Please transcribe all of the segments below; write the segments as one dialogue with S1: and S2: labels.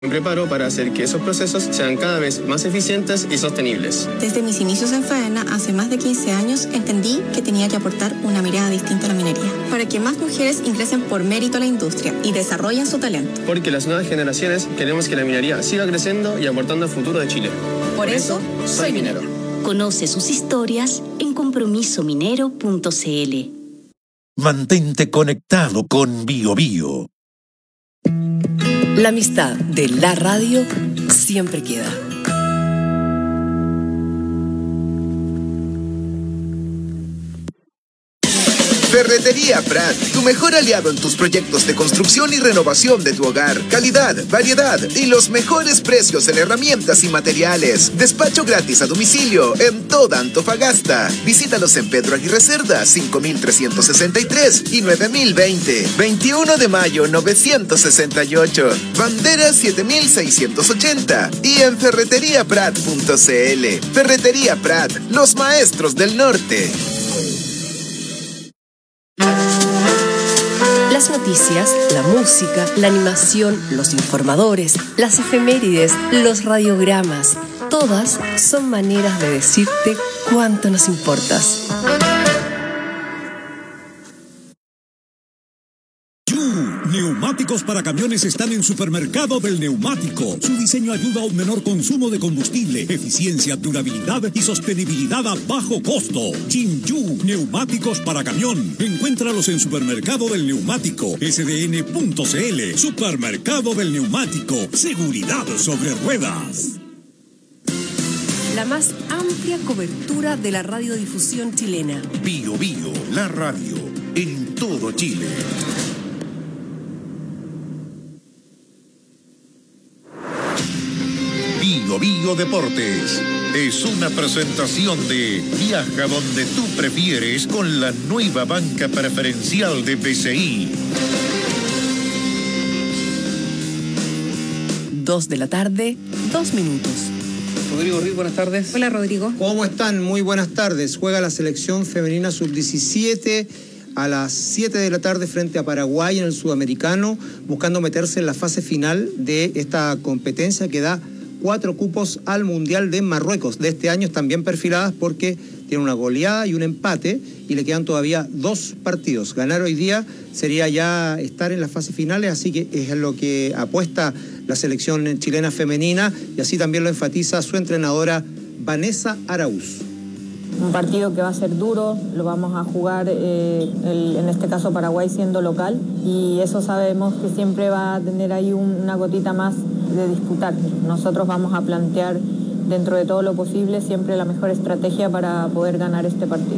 S1: Me preparo para hacer que esos procesos sean cada vez más eficientes y sostenibles.
S2: Desde mis inicios en Faena, hace más de 15 años, entendí que tenía que aportar una mirada distinta a la minería, para que más mujeres ingresen por mérito a la industria y desarrollen su talento.
S1: Porque las nuevas generaciones queremos que la minería siga creciendo y aportando al futuro de Chile.
S2: Por eso, soy minero.
S3: Conoce sus historias en compromisominero.cl.
S4: Mantente conectado con BioBio.
S5: La amistad de la radio siempre queda.
S6: Ferretería Prat, tu mejor aliado en tus proyectos de construcción y renovación de tu hogar. Calidad, variedad y los mejores precios en herramientas y materiales. Despacho gratis a domicilio en toda Antofagasta. Visítalos en Pedro Aguirre Cerda, 5363 y 9020. 21 de mayo, 968. Bandera 7680. Y en ferreteriaprat.cl. Ferretería Prat, los maestros del norte.
S5: Las noticias, la música, la animación, los informadores, las efemérides, los radiogramas, todas son maneras de decirte cuánto nos importas.
S7: Neumáticos para camiones están en Supermercado del Neumático. Su diseño ayuda a un menor consumo de combustible, eficiencia, durabilidad y sostenibilidad a bajo costo. Jinju, neumáticos para camión. Encuéntralos en Supermercado del Neumático, sdn.cl. Supermercado del Neumático, seguridad sobre ruedas.
S5: La más amplia cobertura de la radiodifusión chilena.
S4: BioBio, la radio, en todo Chile. BioBio Deportes es una presentación de Viaja donde tú prefieres con la nueva banca preferencial de BCI.
S5: 2 de la tarde, 2 minutos.
S8: Rodrigo Riz, buenas tardes.
S9: Hola, Rodrigo.
S8: ¿Cómo están? Muy buenas tardes. Juega la selección femenina sub-17 a las 7 de la tarde frente a Paraguay en el Sudamericano, buscando meterse en la fase final de esta competencia que da 4 cupos al Mundial de Marruecos. De este año están bien perfiladas porque tienen una goleada y un empate y le quedan todavía 2 partidos. Ganar hoy día sería ya estar en las fases finales, así que es lo que apuesta la selección chilena femenina y así también lo enfatiza su entrenadora Vanessa Araúz.
S10: Un partido que va a ser duro, lo vamos a jugar, en este caso Paraguay siendo local, y eso sabemos que siempre va a tener ahí una gotita más de disputar. Nosotros vamos a plantear dentro de todo lo posible siempre la mejor estrategia para poder ganar este partido.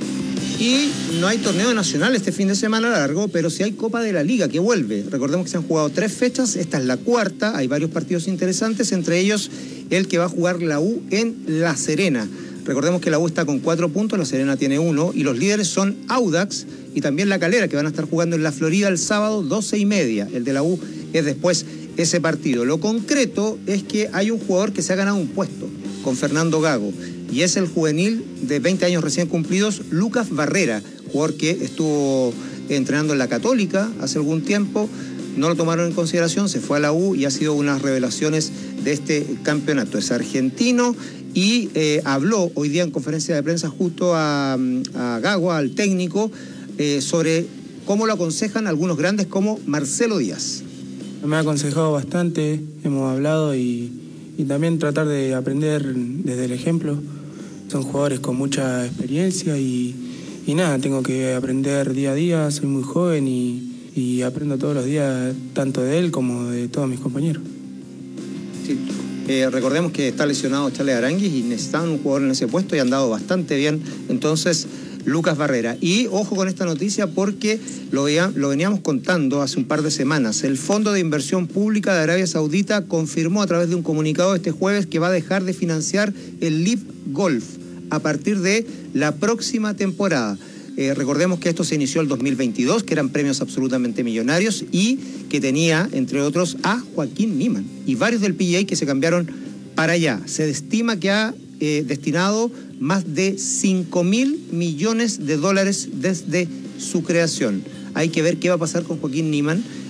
S8: Y no hay torneo nacional este fin de semana largo, pero sí hay Copa de la Liga que vuelve. Recordemos que se han jugado 3 fechas, esta es la 4ª, hay varios partidos interesantes, entre ellos el que va a jugar la U en La Serena. Recordemos que la U está con 4 puntos, La Serena tiene 1 y los líderes son Audax y también La Calera, que van a estar jugando en la Florida el sábado 12:30. El de la U es después ese partido. Lo concreto es que hay un jugador que se ha ganado un puesto con Fernando Gago y es el juvenil de 20 años recién cumplidos, Lucas Barrera, jugador que estuvo entrenando en la Católica hace algún tiempo. No lo tomaron en consideración, se fue a la U y ha sido unas revelaciones de este campeonato. Es argentino y habló hoy día en conferencia de prensa justo a Gago, al técnico, sobre cómo lo aconsejan algunos grandes como Marcelo Díaz.
S11: Me ha aconsejado bastante, hemos hablado y también tratar de aprender desde el ejemplo. Son jugadores con mucha experiencia y nada, tengo que aprender día a día, soy muy joven y aprendo todos los días tanto de él como de todos mis compañeros.
S8: Sí. Recordemos que está lesionado Charles Aranguis y necesitaban un jugador en ese puesto y han dado bastante bien entonces Lucas Barrera. Y ojo con esta noticia porque lo veníamos contando hace un par de semanas. El Fondo de Inversión Pública de Arabia Saudita confirmó a través de un comunicado este jueves que va a dejar de financiar el LIV Golf a partir de la próxima temporada. Recordemos que esto se inició el 2022, que eran premios absolutamente millonarios y que tenía, entre otros, a Joaquín Niemann y varios del PGA que se cambiaron para allá. Se estima que ha destinado más de 5.000 millones de dólares desde su creación. Hay que ver qué va a pasar con Joaquín Niemann.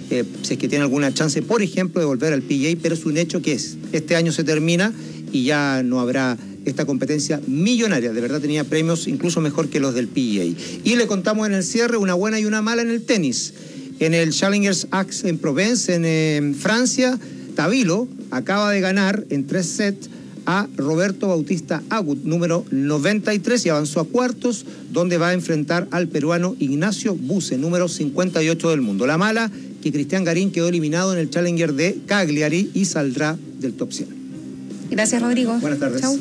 S8: si es que tiene alguna chance, por ejemplo, de volver al PGA, pero es un hecho que este año se termina y ya no habrá esta competencia millonaria. De verdad tenía premios incluso mejor que los del PGA. Y le contamos en el cierre una buena y una mala en el tenis. En el Challengers Aix en Provence, en Francia, Tabilo acaba de ganar en 3 sets a Roberto Bautista Agut, número 93, y avanzó a cuartos, donde va a enfrentar al peruano Ignacio Buse, número 58 del mundo. La mala, que Cristian Garín quedó eliminado en el Challenger de Cagliari y saldrá del top 100.
S9: Gracias, Rodrigo.
S8: Buenas tardes.
S9: Chau.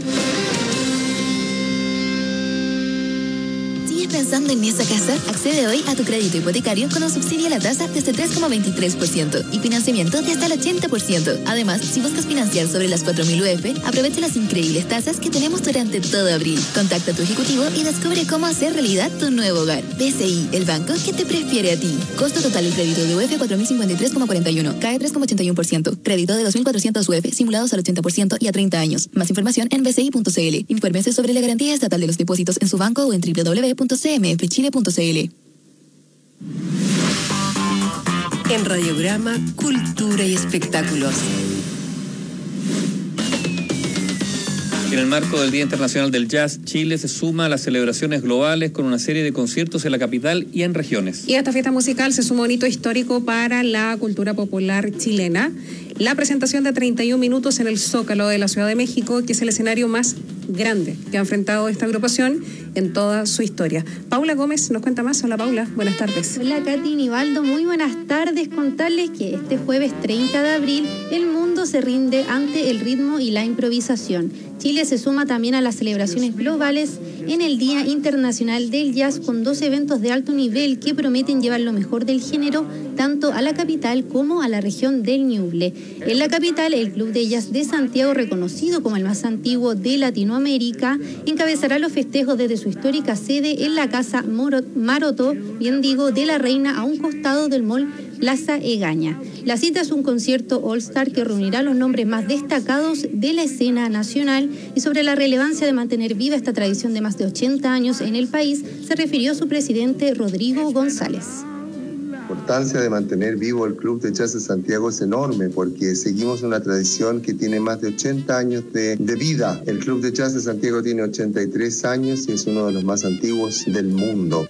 S12: Pensando en esa casa, accede hoy a tu crédito hipotecario con un subsidio a la tasa desde 3,23% y financiamiento de hasta el 80%. Además, si buscas financiar sobre las 4.000 UF, aprovecha las increíbles tasas que tenemos durante todo abril. Contacta a tu ejecutivo y descubre cómo hacer realidad tu nuevo hogar. BCI, el banco que te prefiere a ti. Costo total del crédito de UF 4.053,41, cae 3,81%. Crédito de 2.400 UF simulados al 80% y a 30 años. Más información en bci.cl. Infórmese sobre la garantía estatal de los depósitos en su banco o en www.cmfchile.cl.
S5: En Radiograma, Cultura y Espectáculos.
S13: En el marco del Día Internacional del Jazz, Chile se suma a las celebraciones globales con una serie de conciertos en la capital y en regiones.
S9: Y a esta fiesta musical se suma un hito histórico para la cultura popular chilena. La presentación de 31 minutos en el Zócalo de la Ciudad de México, que es el escenario más grande que ha enfrentado esta agrupación en toda su historia. Paula Gómez nos cuenta más. Hola, Paula, buenas tardes.
S14: Hola, Katy Nivaldo, muy buenas tardes. Contarles que este jueves 30 de abril el mundo se rinde ante el ritmo y la improvisación. Chile se suma también a las celebraciones globales en el Día Internacional del Jazz con 2 eventos de alto nivel que prometen llevar lo mejor del género tanto a la capital como a la región del Ñuble. En la capital, el Club de Jazz de Santiago, reconocido como el más antiguo de Latinoamérica, encabezará los festejos desde su histórica sede en la Casa Maroto, bien digo, de la Reina, a un costado del mall Plaza Egaña. La cita es un concierto All-Star que reunirá los nombres más destacados de la escena nacional, y sobre la relevancia de mantener viva esta tradición de más de 80 años en el país se refirió su presidente Rodrigo González.
S15: La importancia de mantener vivo el Club de Jazz de Santiago es enorme porque seguimos una tradición que tiene más de 80 años de vida. El Club de Jazz de Santiago tiene 83 años y es uno de los más antiguos del mundo.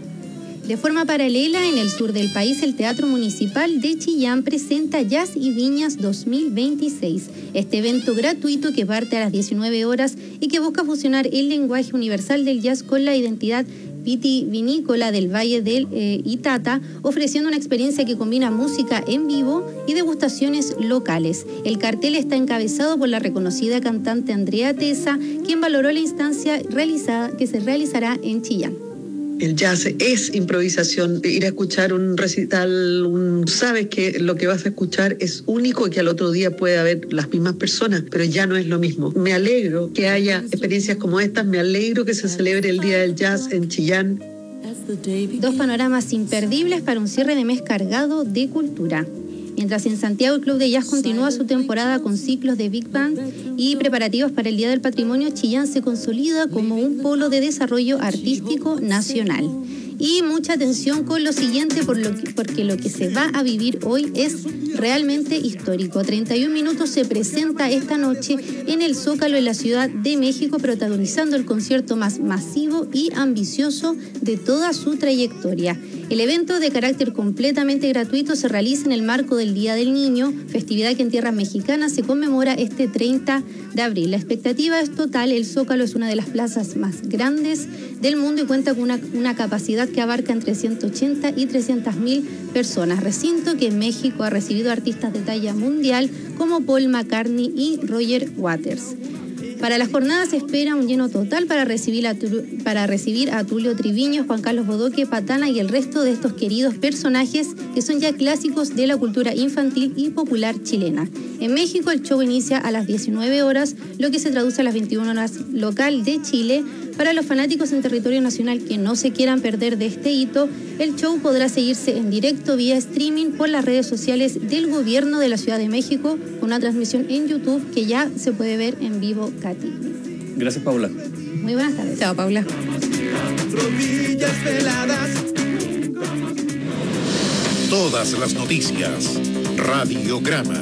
S14: De forma paralela, en el sur del país, el Teatro Municipal de Chillán presenta Jazz y Viñas 2026. Este evento gratuito que parte a las 19 horas y que busca fusionar el lenguaje universal del jazz con la identidad vitivinícola del Valle del Itata, ofreciendo una experiencia que combina música en vivo y degustaciones locales. El cartel está encabezado por la reconocida cantante Andrea Tesa, quien valoró la instancia que se realizará en Chillán.
S16: El jazz es improvisación. Ir a escuchar un recital, sabes que lo que vas a escuchar es único y que al otro día puede haber las mismas personas, pero ya no es lo mismo. Me alegro que haya experiencias como estas, me alegro que se celebre el Día del Jazz en Chillán.
S14: 2 panoramas imperdibles para un cierre de mes cargado de cultura. Mientras en Santiago el Club de Jazz continúa su temporada con ciclos de Big Band y preparativos para el Día del Patrimonio, Chillán se consolida como un polo de desarrollo artístico nacional. Y mucha atención con lo siguiente, porque lo que se va a vivir hoy es realmente histórico. 31 minutos se presenta esta noche en el Zócalo en la Ciudad de México, protagonizando el concierto más masivo y ambicioso de toda su trayectoria. El evento, de carácter completamente gratuito, se realiza en el marco del Día del Niño, festividad que en tierras mexicanas se conmemora este 30 de abril. La expectativa es total. El Zócalo es una de las plazas más grandes del mundo y cuenta con una capacidad que abarca entre 180 y 300.000 personas. Recinto que en México ha recibido artistas de talla mundial como Paul McCartney y Roger Waters. Para las jornadas se espera un lleno total para recibir a Tulio Triviño, Juan Carlos Bodoque, Patana y el resto de estos queridos personajes que son ya clásicos de la cultura infantil y popular chilena. En México el show inicia a las 19 horas, lo que se traduce a las 21 horas local de Chile. Para los fanáticos en territorio nacional que no se quieran perder de este hito, el show podrá seguirse en directo vía streaming por las redes sociales del Gobierno de la Ciudad de México, con una transmisión en YouTube que ya se puede ver en vivo, Katy.
S13: Gracias, Paula.
S14: Muy buenas tardes.
S9: Chao, Paula.
S4: Todas las noticias. Radiograma.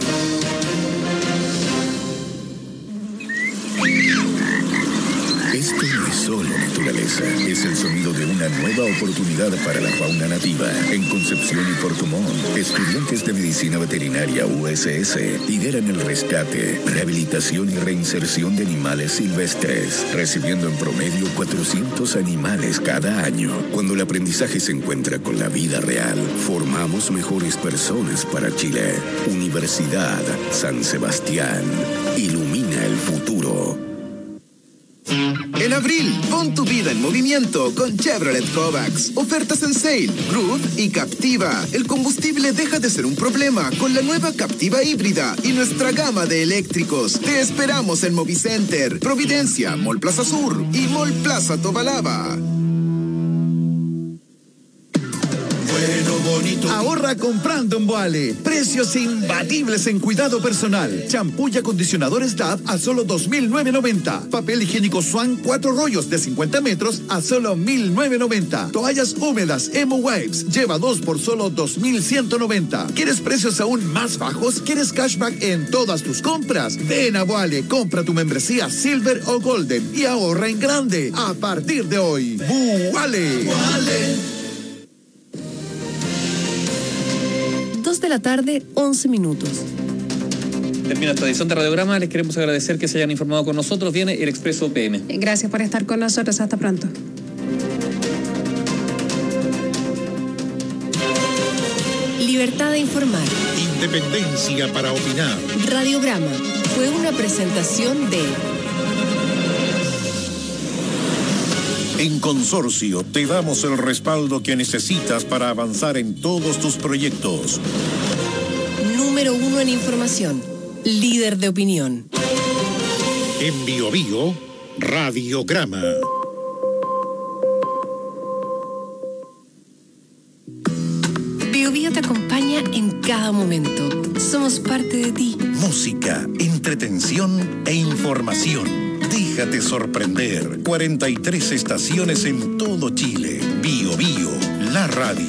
S17: Esto no es solo naturaleza, es el sonido de una nueva oportunidad para la fauna nativa. En Concepción y Puerto Montt, estudiantes de Medicina Veterinaria USS lideran el rescate, rehabilitación y reinserción de animales silvestres, recibiendo en promedio 400 animales cada año. Cuando el aprendizaje se encuentra con la vida real, formamos mejores personas para Chile. Universidad San Sebastián. Ilumina el futuro.
S6: En abril, pon tu vida en movimiento con Chevrolet Kovacs. Ofertas en Sail, Groove y Captiva. El combustible deja de ser un problema con la nueva Captiva híbrida y nuestra gama de eléctricos. Te esperamos en Movicenter, Providencia, Mall Plaza Sur y Mall Plaza Tobalaba.
S18: Ahorra comprando en Boale. Precios imbatibles en cuidado personal. Champú y acondicionadores DAV a solo $2,990. Papel higiénico Swan 4 rollos de 50 metros a solo $1,990. Toallas húmedas Emo Wipes lleva 2 por solo $2,190. ¿Quieres precios aún más bajos? ¿Quieres cashback en todas tus compras? Ven a Boale, compra tu membresía Silver o Golden y ahorra en grande a partir de hoy. Boale.
S5: 2 de la tarde, 11 minutos.
S13: Termina esta edición de Radiograma. Les queremos agradecer que se hayan informado con nosotros. Viene el Expreso PM.
S9: Gracias por estar con nosotros. Hasta pronto.
S5: Libertad de informar.
S4: Independencia para opinar.
S5: Radiograma fue una presentación de...
S4: En Consorcio te damos el respaldo que necesitas para avanzar en todos tus proyectos.
S5: Número 1 en información. Líder de opinión.
S4: En Bio Bio, Radiograma.
S5: Bio Bio te acompaña en cada momento. Somos parte de ti.
S4: Música, entretención e información. Déjate sorprender. 43 estaciones en todo Chile. Bio Bio, la radio.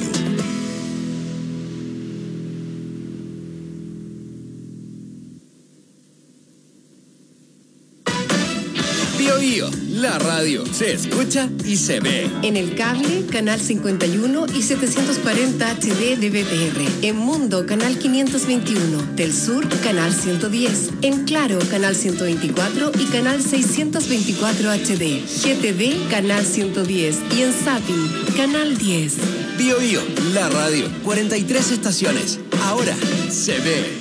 S19: Bio Bio, la radio. Se escucha y se ve.
S5: En el cable, canal 51 y 740 HD de BTR. En Mundo, canal 521. Del Sur, canal 110. En Claro, canal 124 y canal 624 HD. GTV, canal 110. Y en Zapping, canal 10.
S19: Bio Bio, la radio. 43 estaciones. Ahora se ve.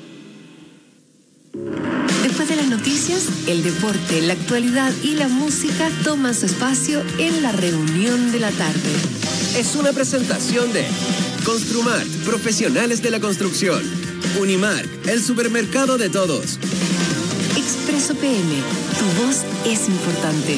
S5: Después de las noticias, el deporte, la actualidad y la música toman su espacio en la reunión de la tarde.
S19: Es una presentación de Construmart, profesionales de la construcción. Unimark, el supermercado de todos.
S5: Expreso PM, tu voz es importante.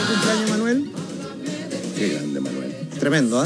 S8: cumpleaños, Manuel.
S20: Qué grande, Manuel.
S8: Tremendo, ¿ah?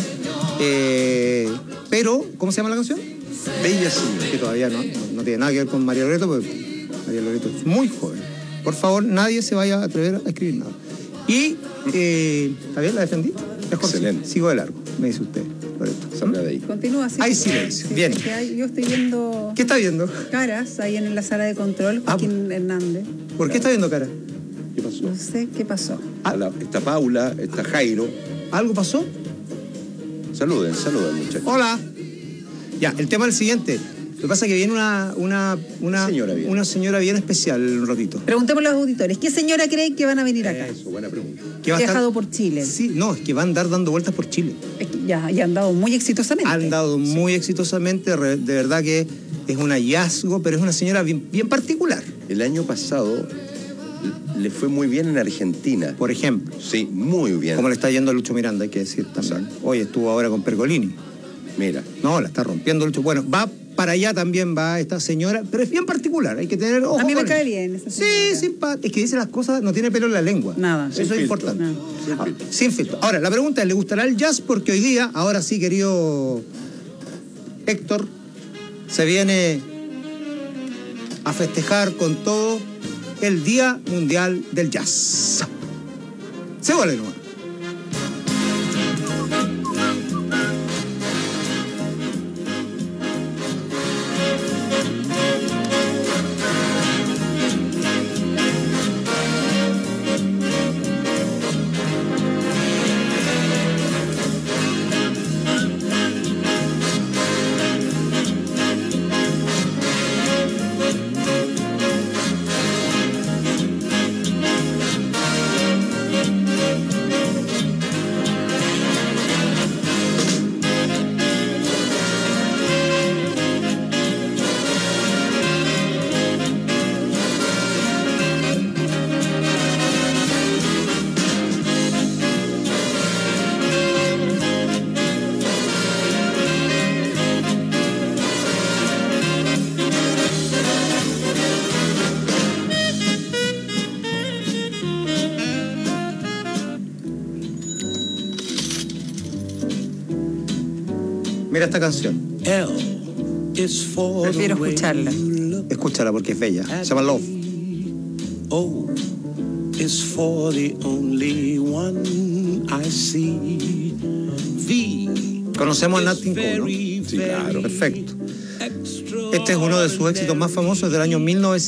S8: Pero, ¿cómo se llama la canción?
S20: Bella Señora.
S8: Que todavía no tiene nada que ver con María Loreto, porque María Loreto es muy joven. Por favor, nadie se vaya a atrever a escribir nada. Y, ¿está bien? ¿La defendí?
S20: Excelente.
S8: Sigo de largo, me dice usted, Loreto.
S20: Salga de ahí.
S21: Continúa así.
S8: Hay silencio.
S21: Sí,
S8: Bien.
S21: Yo estoy viendo...
S8: ¿Qué está viendo?
S21: Caras ahí en la sala de control, Joaquín Hernández.
S8: ¿Por qué está viendo cara?
S20: ¿Qué pasó?
S21: No sé qué pasó.
S20: Está Paula, está Jairo.
S8: ¿Algo pasó?
S20: Saluden, muchachos.
S8: Hola. Ya, el tema es el siguiente. Lo que pasa es que viene una señora bien especial un ratito.
S21: Preguntémosle a los auditores, ¿qué señora creen que van a venir acá?
S20: Eso, buena pregunta.
S8: Que va a
S21: Viajado
S8: estar...
S21: por Chile.
S8: Sí, no, es que va a andar dando vueltas por Chile.
S21: Es que ya han dado muy exitosamente.
S8: Han dado muy exitosamente, de verdad que es un hallazgo, pero es una señora bien particular.
S20: El año pasado le fue muy bien en Argentina.
S8: Por ejemplo.
S20: Sí, muy bien.
S8: Como le está yendo a Lucho Miranda, hay que decir también.
S20: Exacto.
S8: Hoy estuvo ahora con Pergolini.
S20: Mira.
S8: No, la está rompiendo Lucho. Bueno, va para allá también va esta señora, pero es bien particular, hay que tener ojo.
S21: A mí me
S8: con
S21: cae
S8: eso.
S21: bien esa
S8: Sí,
S21: señora.
S8: simpática. Es que dice las cosas, no tiene pelo en la lengua.
S21: Nada.
S8: Eso es importante.
S21: Nada.
S8: Sin filtro. Ahora, la pregunta es, ¿le gustará el jazz? Porque hoy día, ahora sí, querido Héctor, se viene a festejar con todo el Día Mundial del Jazz. Se vuelve nomás. Mira esta canción.
S21: Prefiero escucharla.
S8: Escúchala porque es bella. Se llama Love.
S22: O is for the only one I see.
S8: Conocemos a Nat King Cole, ¿no?
S22: Sí, claro.
S8: Perfecto. Este es uno de sus éxitos más famosos del año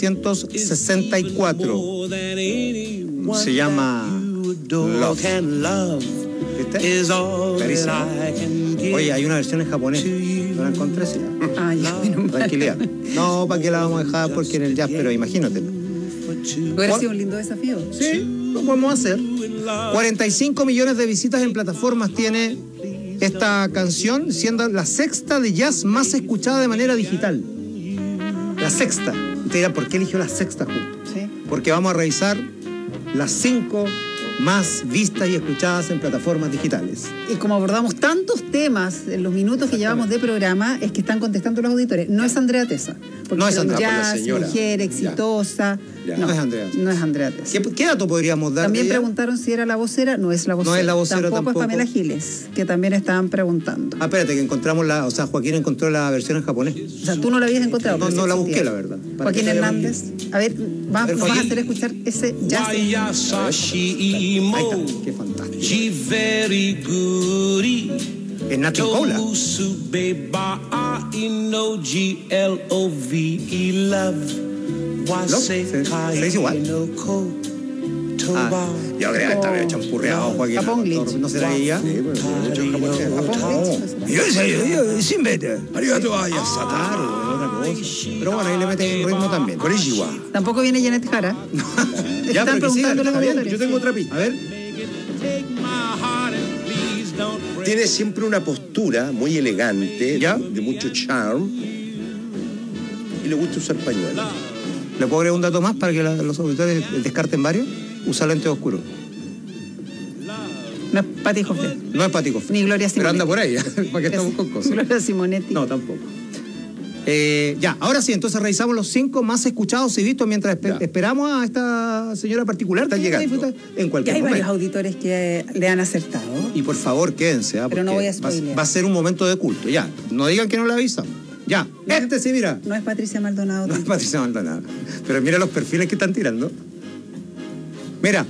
S8: 1964. Se llama Love. ¿Viste? Clarísimo. Oye, hay una versión en japonés. ¿No la encontré? Sí. Tranquilidad. No, ¿para qué la vamos a dejar? Porque en el jazz, pero imagínate.
S21: Hubiera sido un lindo desafío.
S8: Sí, lo podemos hacer. 45 millones de visitas en plataformas tiene esta canción, siendo la sexta de jazz más escuchada de manera digital. La sexta. Y te dirán, ¿por qué eligió la sexta justo?
S21: Sí.
S8: Porque vamos a revisar las 5 más vistas y escuchadas en plataformas digitales.
S21: Y como abordamos tantos temas en los minutos que llevamos de programa, es que están contestando los auditores. No es Andrea Tesa. Porque
S8: no es Andrea,
S21: jazz, mujer, exitosa.
S8: Ya. No es Andrea.
S21: No es Andrea Tesa.
S8: ¿Qué dato podríamos dar?
S21: También preguntaron si era la vocera. No es la vocera.
S8: No es la vocera tampoco.
S21: Es Pamela Giles, que también estaban preguntando.
S8: Espérate, que encontramos Joaquín encontró la versión en japonés.
S21: O sea, tú no la habías encontrado.
S8: No la busqué, la verdad.
S21: Joaquín Hernández. A ver, nos vas a hacer escuchar ese jazz.
S8: Ahí está, qué fantástico. Es Nat King Cole. ¿Se dice igual? Yo creo que está medio champurreado, Joaquín. ¿No será ella? Sí, pero mucho japonés. Pero bueno, ahí le meten ritmo también. Konnichiwa.
S21: Tampoco viene Janet Jara.
S8: Ya,
S21: están preguntando los auditores.
S8: Yo tengo otra pista. A ver.
S20: Tiene siempre una postura muy elegante, de mucho charm, y le gusta usar pañuelos.
S8: ¿Le puedo agregar un dato más para que los auditores descarten varios? Usa lentes oscuros.
S21: No es Patti Hoffman.
S8: No es Patti Hoffman.
S21: Ni Gloria Simonetti.
S8: Pero anda por ahí, para que estamos con cosas.
S21: Gloria Simonetti.
S8: No, tampoco. Ya, ahora sí, entonces revisamos los 5 más escuchados y vistos mientras esperamos a esta señora particular.
S20: Está llegando.
S8: En cualquier
S21: hay
S8: momento.
S21: varios auditores que le han acertado.
S8: Y por favor, quédense.
S21: Pero no voy a
S8: va
S21: spoilear.
S8: a ser un momento de culto. Ya, no digan que no le avisamos. Ya, sí, mira.
S21: No es Patricia Maldonado.
S8: No es Patricia Maldonado. Pero mira los perfiles que están tirando. Mira.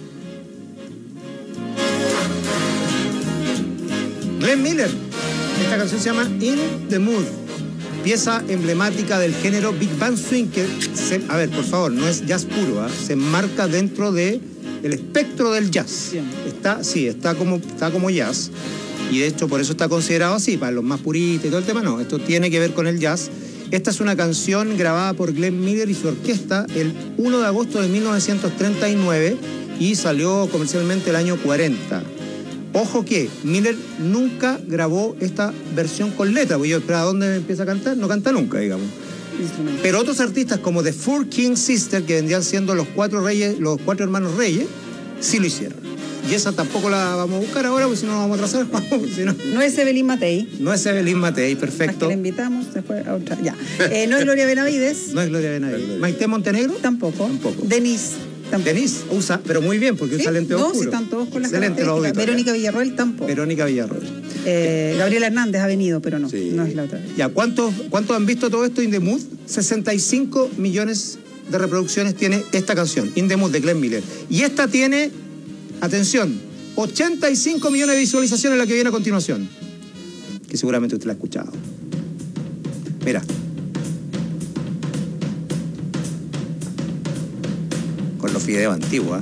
S8: Glenn Miller. Esta canción se llama In the Mood. Pieza emblemática del género Big Band Swing que, a ver, por favor, no es jazz puro, se enmarca dentro del espectro del jazz. Está como jazz. Y de hecho por eso está considerado así, para los más puristas y todo el tema, no, esto tiene que ver con el jazz. Esta es una canción grabada por Glenn Miller y su orquesta el 1 de agosto de 1939 y salió comercialmente el año 40. Ojo que Miller nunca grabó esta versión con letra, porque yo esperaba dónde empieza a cantar, no canta nunca, digamos. Pero otros artistas como The Four King Sisters, que vendrían siendo los 4 hermanos reyes, sí lo hicieron. Y esa tampoco la vamos a buscar ahora, porque si no nos vamos a atrasar.
S21: No es Evelyn Matei.
S8: No es Evelyn Matei, perfecto.
S21: A que la invitamos después a otra. Ya. No es Gloria Benavides.
S8: No es Gloria Benavides. ¿Maite Montenegro?
S21: Tampoco. Denise. Tampoco.
S8: Denise usa, pero muy bien, porque usa lente oscuro.
S21: No, si están todos con las
S8: excelente los auditores.
S21: Verónica Villarroel tampoco.
S8: Verónica Villarroel.
S21: Gabriela Hernández ha venido, pero no, no es la otra.
S8: Ya, ¿cuántos han visto todo esto? In the Mood, 65 millones de reproducciones tiene esta canción, In the Mood, de Glenn Miller. Y esta tiene, atención, 85 millones de visualizaciones, la que viene a continuación. Que seguramente usted la ha escuchado. Mira. Con los fideos antiguos,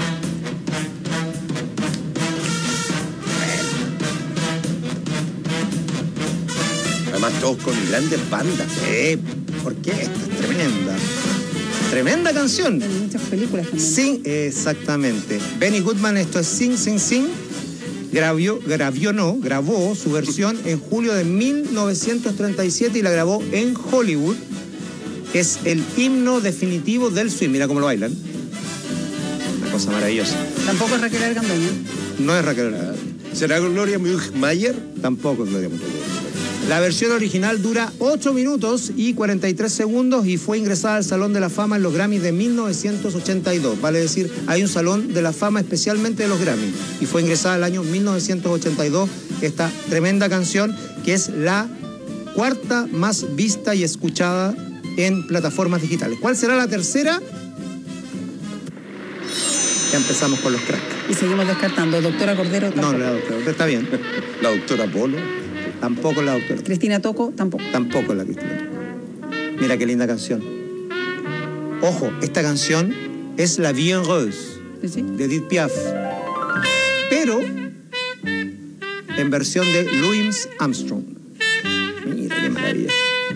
S20: Además todos con grandes bandas.
S8: Porque esta es tremenda. Tremenda canción.
S21: En muchas películas también.
S8: Sí, exactamente. Benny Goodman, esto es Sing, Sing, Sing. Grabó su versión en julio de 1937 y la grabó en Hollywood. Es el himno definitivo del swing. Mira cómo lo bailan. Una cosa maravillosa.
S21: Tampoco es Raquel Argandoña.
S8: No es Raquel Argandoña.
S20: ¿Será Gloria Mayer?
S8: Tampoco es Gloria Mayer. La versión original dura 8 minutos y 43 segundos y fue ingresada al Salón de la Fama en los Grammys de 1982. Vale decir, hay un Salón de la Fama especialmente de los Grammys. Y fue ingresada el año 1982 esta tremenda canción que es la 4ª más vista y escuchada en plataformas digitales. ¿Cuál será la tercera? Ya empezamos con los cracks.
S21: Y seguimos descartando. Doctora Cordero tampoco.
S8: No, la doctora está bien.
S20: La doctora Polo.
S8: Tampoco la doctora.
S21: Cristina Toco, tampoco.
S8: Tampoco la Cristina. Mira qué linda canción. Ojo, esta canción es La Vie en Rose, de Edith Piaf. Pero en versión de Louis Armstrong. Mira qué maravilla.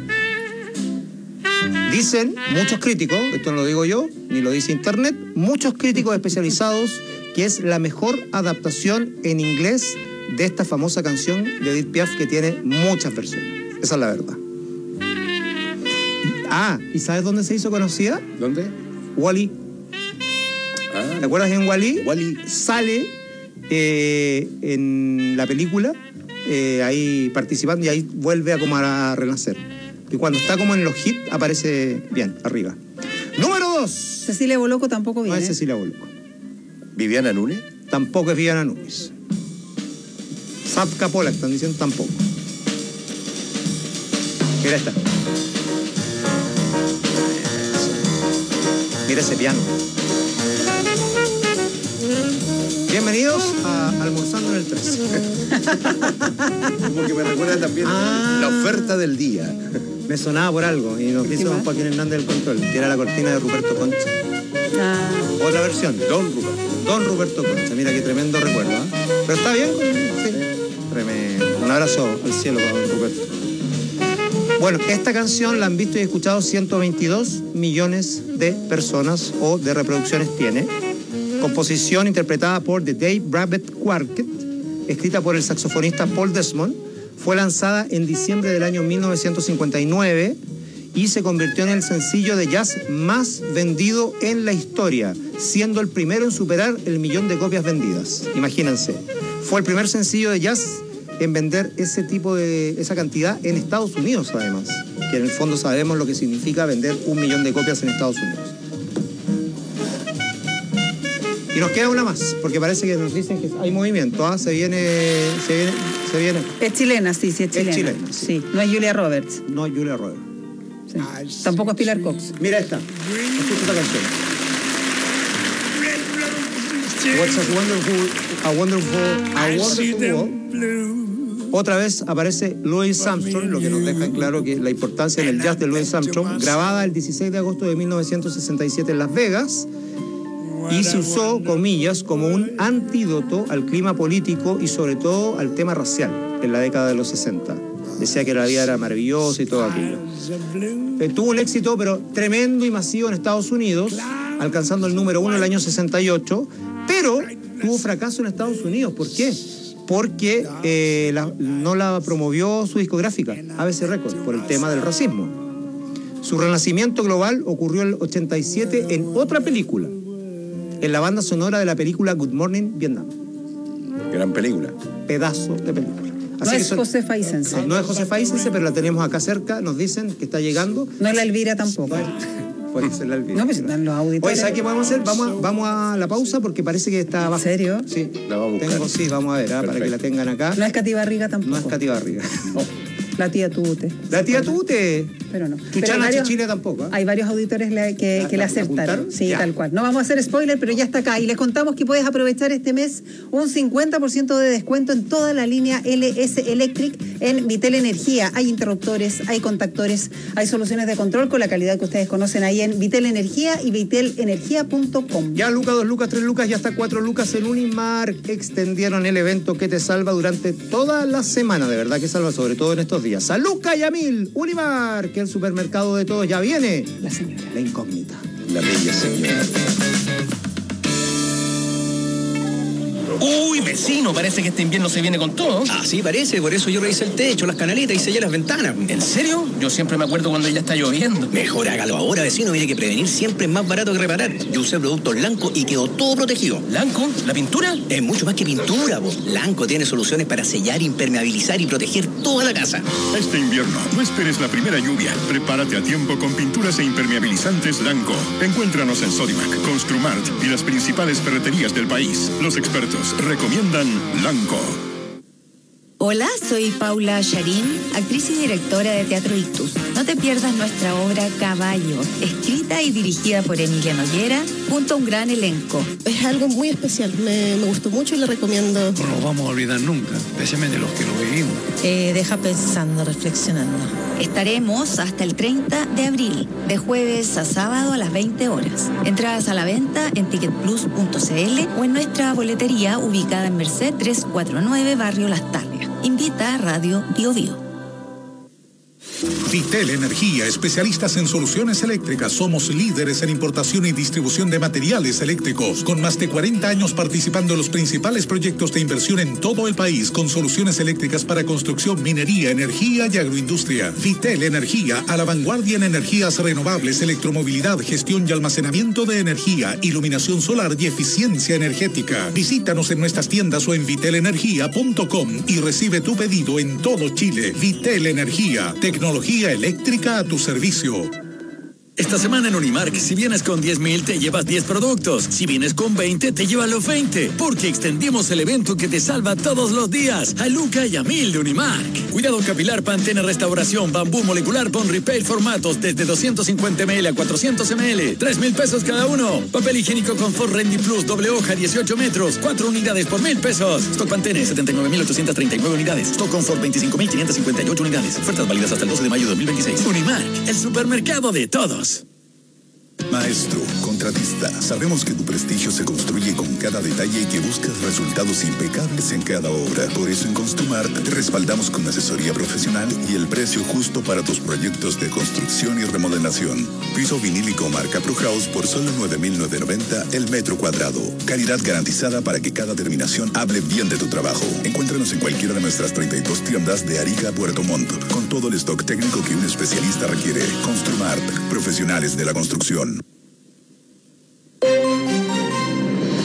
S8: Dicen muchos críticos, esto no lo digo yo, ni lo dice Internet, muchos críticos especializados que es la mejor adaptación en inglés de esta famosa canción de Edith Piaf que tiene muchas versiones. Esa es la verdad. ¿Y sabes dónde se hizo conocida?
S20: ¿Dónde?
S8: Wall-E. ¿Te acuerdas en Wall-E?
S20: Wall-E
S8: sale en la película ahí participando y ahí vuelve a renacer. Y cuando está como en los hits aparece bien, arriba. Número 2.
S21: Cecilia Boloco tampoco viene.
S8: No es Cecilia Boloco.
S20: ¿Viviana Núñez?
S8: Tampoco es Viviana Núñez. Sapka Polak, están diciendo tampoco. Mira esta. Mira ese piano. Bienvenidos a Almorzando en el 3.
S20: Como que me recuerda también la oferta del día.
S8: Me sonaba por algo y nos hizo Joaquín Hernández del control, que era la cortina de Ruperto Concha. Otra versión, Don Ruperto Concha. Mira qué tremendo recuerdo, ¿eh? Pero está bien, sí. Tremendo. Un abrazo al cielo para Don Ruperto. Bueno, esta canción la han visto y escuchado 122 millones de personas o de reproducciones tiene. Composición interpretada por The Dave Brubeck Quartet, escrita por el saxofonista Paul Desmond. Fue lanzada en diciembre del año 1959 y se convirtió en el sencillo de jazz más vendido en la historia, siendo el primero en superar el 1.000.000 de copias vendidas. Imagínense. Fue el primer sencillo de jazz en vender esa cantidad en Estados Unidos, además. que en el fondo sabemos lo que significa vender 1 millón de copias en Estados Unidos. Y nos queda una más, porque parece que nos dicen que hay movimiento, ¿ah? Se viene.
S21: Es chilena, sí, es chilena.
S8: Es chilena,
S21: sí. No es Julia Roberts.
S8: No es Julia Roberts.
S21: Sí. Tampoco es Pilar Cox.
S8: Mira esta. Escucha esta canción. What's a wonderful world. Otra vez aparece Louis Armstrong, lo que nos deja en claro que la importancia del jazz de Louis Armstrong, grabada el 16 de agosto de 1967 en Las Vegas, y se usó, comillas, como un antídoto al clima político y sobre todo al tema racial en la década de los 60. Decía que la vida era maravillosa y todo aquello. Tuvo un éxito, pero tremendo y masivo en Estados Unidos, alcanzando el número 1 el año 68, pero tuvo fracaso en Estados Unidos. ¿Por qué? Porque no la promovió su discográfica, ABC Records, por el tema del racismo. Su renacimiento global ocurrió en el 87 en otra película, en la banda sonora de la película Good Morning Vietnam.
S20: Gran película.
S8: Pedazo de película.
S21: Así no es Josefa Isense.
S8: No es Josefa Isense, pero la tenemos acá cerca, nos dicen que está llegando.
S21: No es la Elvira tampoco.
S8: Puede ser la Elvira.
S21: No, pues están los auditores.
S8: Oye, ¿sabes qué podemos hacer? Vamos a la pausa porque parece que está abajo.
S21: ¿En serio?
S8: Sí.
S20: La vamos a buscar.
S8: Sí, vamos a ver, para que la tengan acá.
S21: No es Cati Barriga tampoco.
S8: No es Cati Barriga.
S21: La tía Tute.
S8: La tía Tute.
S21: Pero no.
S8: Chuchana Chichile tampoco.
S21: Hay varios auditores que le aceptaron. Sí, ya. Tal cual. No vamos a hacer spoiler, pero ya está acá. Y les contamos que puedes aprovechar este mes un 50% de descuento en toda la línea LS Electric en Vitel Energía. Hay interruptores, hay contactores, hay soluciones de control con la calidad que ustedes conocen ahí en Vitel Energía y vitelenergia.com.
S8: Ya lucas, 2 lucas, 3 lucas y hasta 4 lucas en Unimark. Extendieron el evento que te salva durante toda la semana. De verdad que salva, sobre todo en estos días. ¡A Luca y a Mil! Unimark, que el supermercado de todos. Ya viene
S21: la señora.
S8: La incógnita.
S20: La bella señora.
S1: Uy, vecino, parece que este invierno se viene con todo.
S2: Así parece, por eso yo revisé el techo, las canaletas y sellé las ventanas.
S1: ¿En serio? Yo siempre me acuerdo cuando ya está lloviendo.
S2: Mejor hágalo ahora, vecino, mire que prevenir siempre es más barato que reparar. Yo usé productos Lanco y quedó todo protegido.
S1: ¿Lanco? ¿La pintura?
S2: Es mucho más que pintura, po. Lanco tiene soluciones para sellar, impermeabilizar y proteger toda la casa.
S23: Este invierno, no esperes la primera lluvia. Prepárate a tiempo con pinturas e impermeabilizantes Lanco. Encuéntranos en Sodimac, Construmart y las principales ferreterías del país. Los expertos recomiendan Lanco.
S24: Hola, soy Paula Charín, actriz y directora de Teatro Ictus. No te pierdas nuestra obra Caballo, escrita y dirigida por Emilia Noguera, junto a un gran elenco.
S25: Es algo muy especial, me gustó mucho y le recomiendo.
S26: No lo vamos a olvidar nunca, especialmente los que lo vivimos.
S25: Deja pensando, reflexionando.
S24: Estaremos hasta el 30 de abril, de jueves a sábado a las 20 horas. Entradas a la venta en ticketplus.cl o en nuestra boletería ubicada en Merced 349, Barrio Las Tarrias. Invita a Radio Bio Bio.
S27: Vitel Energía, especialistas en soluciones eléctricas. Somos líderes en importación y distribución de materiales eléctricos, con más de 40 años participando en los principales proyectos de inversión en todo el país, con soluciones eléctricas para construcción, minería, energía y agroindustria. Vitel Energía, a la vanguardia en energías renovables, electromovilidad, gestión y almacenamiento de energía, iluminación solar y eficiencia energética. Visítanos en nuestras tiendas o en vitelenergia.com y recibe tu pedido en todo Chile. Vitel Energía, tecnología eléctrica a tu servicio.
S28: Esta semana en Unimark, si vienes con 10,000 te llevas 10 productos. Si vienes con 20 te llevas los 20. Porque extendimos el evento que te salva todos los días. A Luca y a Mil de Unimark. Cuidado capilar, Pantene Restauración, Bambú Molecular, Bond Repair formatos desde 250 ml a 400 ml. 3,000 pesos cada uno. Papel higiénico Confort Rendy Plus, doble hoja, 18 metros. 4 unidades por 1,000 pesos. Stock Pantene, 79,839 unidades. Stock Confort, 25,558 unidades. Ofertas válidas hasta el 12 de mayo de 2026. Unimark, el supermercado de todos.
S17: Maestro, contratista, sabemos que tu prestigio se construye con cada detalle y que buscas resultados impecables en cada obra. Por eso en Construmart te respaldamos con asesoría profesional y el precio justo para tus proyectos de construcción y remodelación. Piso vinílico marca Pro House por solo 9,990 el metro cuadrado. Calidad garantizada para que cada terminación hable bien de tu trabajo. Encuéntranos en cualquiera de nuestras 32 tiendas de Arica a Puerto Montt, con todo el stock técnico que un especialista requiere. Construmart, profesionales de la construcción.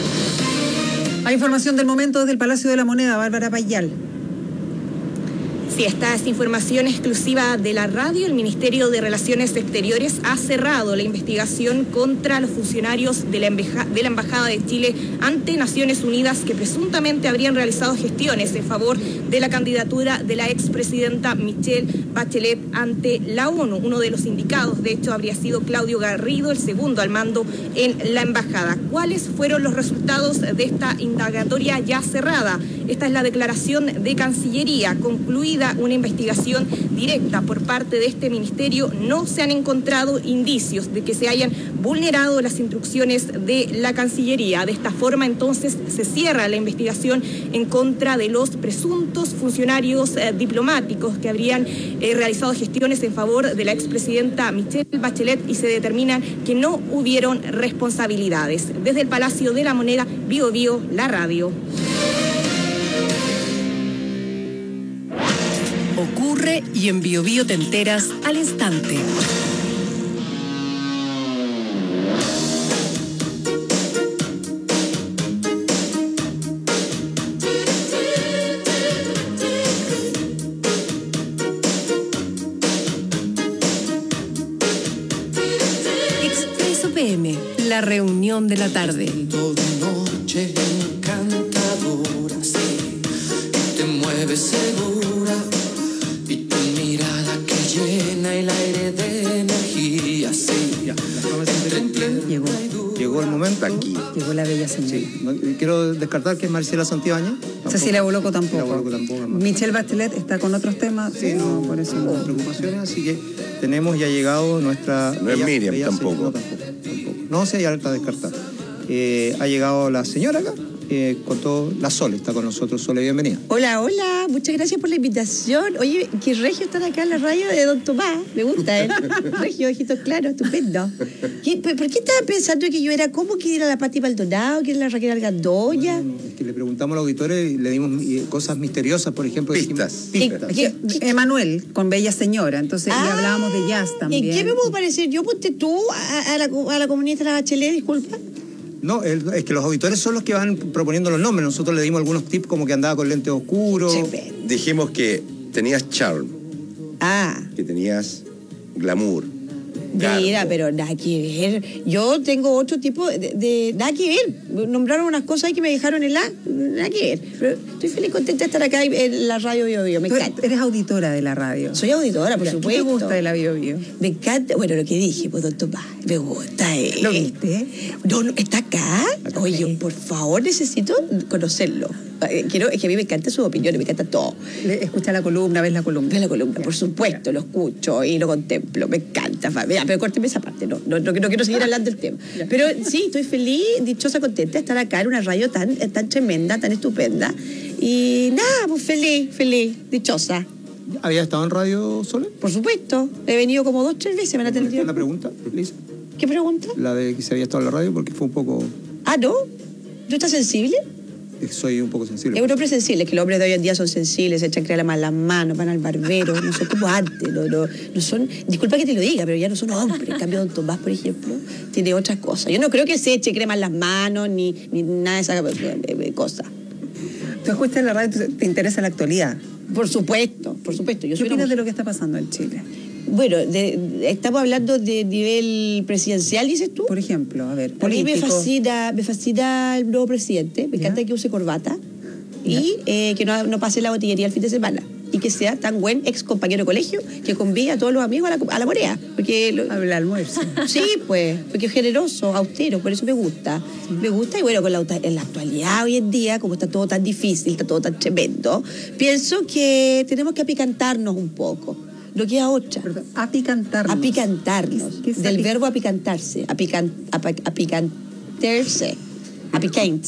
S21: Hay información del momento desde el Palacio de la Moneda, Bárbara Payal.
S3: Sí, esta es información exclusiva de la radio. El Ministerio de Relaciones Exteriores ha cerrado la investigación contra los funcionarios de la Embajada de Chile ante Naciones Unidas que presuntamente habrían realizado gestiones en favor de la candidatura de la expresidenta Michelle Bachelet ante la ONU. Uno de los indicados, de hecho, habría sido Claudio Garrido, el segundo al mando en la embajada. ¿Cuáles fueron los resultados de esta indagatoria ya cerrada? Esta es la declaración de Cancillería. Concluida una investigación directa por parte de este ministerio, no se han encontrado indicios de que se hayan vulnerado las instrucciones de la Cancillería. De esta forma, entonces, se cierra la investigación en contra de los presuntos funcionarios diplomáticos que habrían realizado gestiones en favor de la expresidenta Michelle Bachelet y se determinan que no hubieron responsabilidades. Desde el Palacio de la Moneda, Bio Bio, la radio.
S5: Ocurre y en Bio Bio te enteras al instante. Expreso PM, la reunión de la tarde.
S7: Noche encantadora, sí, y te mueves segura. Llena el aire de energía, sí.
S8: Llegó el momento.
S20: Aquí.
S21: Llegó la bella señora.
S8: Sí. No, quiero descartar que es Marcela Santibáñez.
S21: Cecilia Boloco tampoco. Michelle Bachelet está con otros temas.
S8: Sí, no, por eso no. Preocupaciones, así que tenemos ya llegado nuestra...
S20: No es Miriam tampoco.
S8: No, tampoco. No, sí, ya está descartada. Ha llegado la señora acá. Con todo, la Sole está con nosotros. Sole, bienvenida.
S10: Hola, hola, muchas gracias por la invitación. Oye, qué regio estar acá en la radio de Don Tomás, me gusta, ¿eh? Regio, ojitos claros, estupendo. ¿Por qué estaban pensando que yo era como que era la Pati Maldonado, que era la Raquel Argandoña?
S8: Bueno, es que le preguntamos a los auditores y le dimos cosas misteriosas, por ejemplo.
S20: Pistas.
S21: Emanuel, con Bella Señora, entonces y hablábamos de jazz también.
S10: ¿En qué me puedo parecer? Yo ponte tú a la comunista de la Bachelet, disculpa.
S8: No, es que los auditores son los que van proponiendo los nombres. Nosotros le dimos algunos tips como que andaba con lentes oscuros.
S20: Dijimos que tenías charm. Que tenías glamour.
S10: Mira, pero nada que ver. Yo tengo otro tipo de nada que ver. Nombraron unas cosas ahí que me dejaron en nada que ver. Pero estoy feliz, contenta de estar acá en la radio Bio Bio. Me encanta.
S21: Eres auditora de la radio.
S10: Soy auditora, por supuesto.
S21: ¿Qué te gusta de la Bio Bio?
S10: Me encanta. Bueno, lo que dije, pues, don Tomás. Me gusta.
S21: ¿Lo viste?
S10: No, está acá. Oye, por favor, necesito conocerlo. Es que a mí me encantan sus opiniones, me encanta todo.
S21: Escucha la columna, ves la columna.
S10: Ves la columna, por supuesto, lo escucho y lo contemplo, me encanta. Mira, pero córteme esa parte, no quiero seguir hablando del tema. Pero sí, estoy feliz, dichosa, contenta de estar acá en una radio tan tremenda, tan estupenda. Y nada, pues feliz, dichosa.
S8: ¿Había estado en radio, Sole?
S10: Por supuesto, he venido como 2 o 3 veces, me la atendido.
S8: ¿La pregunta, Lisa?
S10: ¿Qué pregunta?
S8: La de que se había estado en la radio, porque fue un poco...
S10: ¿No? ¿Tú estás sensible?
S8: Soy un poco sensible.
S10: Es un hombre sensible, es que los hombres de hoy en día son sensibles, se echan crema en las manos, van al barbero, no son como antes, no son, disculpa que te lo diga, pero ya no son hombres. En cambio, don Tomás, por ejemplo, tiene otras cosas. Yo no creo que se eche crema en las manos, ni nada de esas cosas.
S21: Tú escuchas la radio, te interesa la actualidad.
S10: Por supuesto.
S21: ¿Qué opinas de lo que está pasando en Chile?
S10: Bueno, estamos hablando de nivel presidencial, dices tú.
S21: Por ejemplo, a ver,
S10: a mí me fascina el nuevo presidente. Me encanta que use corbata y que no pase la botillería el fin de semana. Y que sea tan buen ex compañero de colegio que convide a todos los amigos a la morea.
S21: Habla almuerzo.
S10: Sí, pues, porque es generoso, austero, por eso me gusta. Sí. Me gusta y bueno, en la actualidad hoy en día, como está todo tan difícil, está todo tan tremendo, pienso que tenemos que apicantarnos un poco. Lo que es otra.
S21: Apicantarnos.
S10: Apicantarnos. Del verbo apicantarse. Apicantarse. Apicant.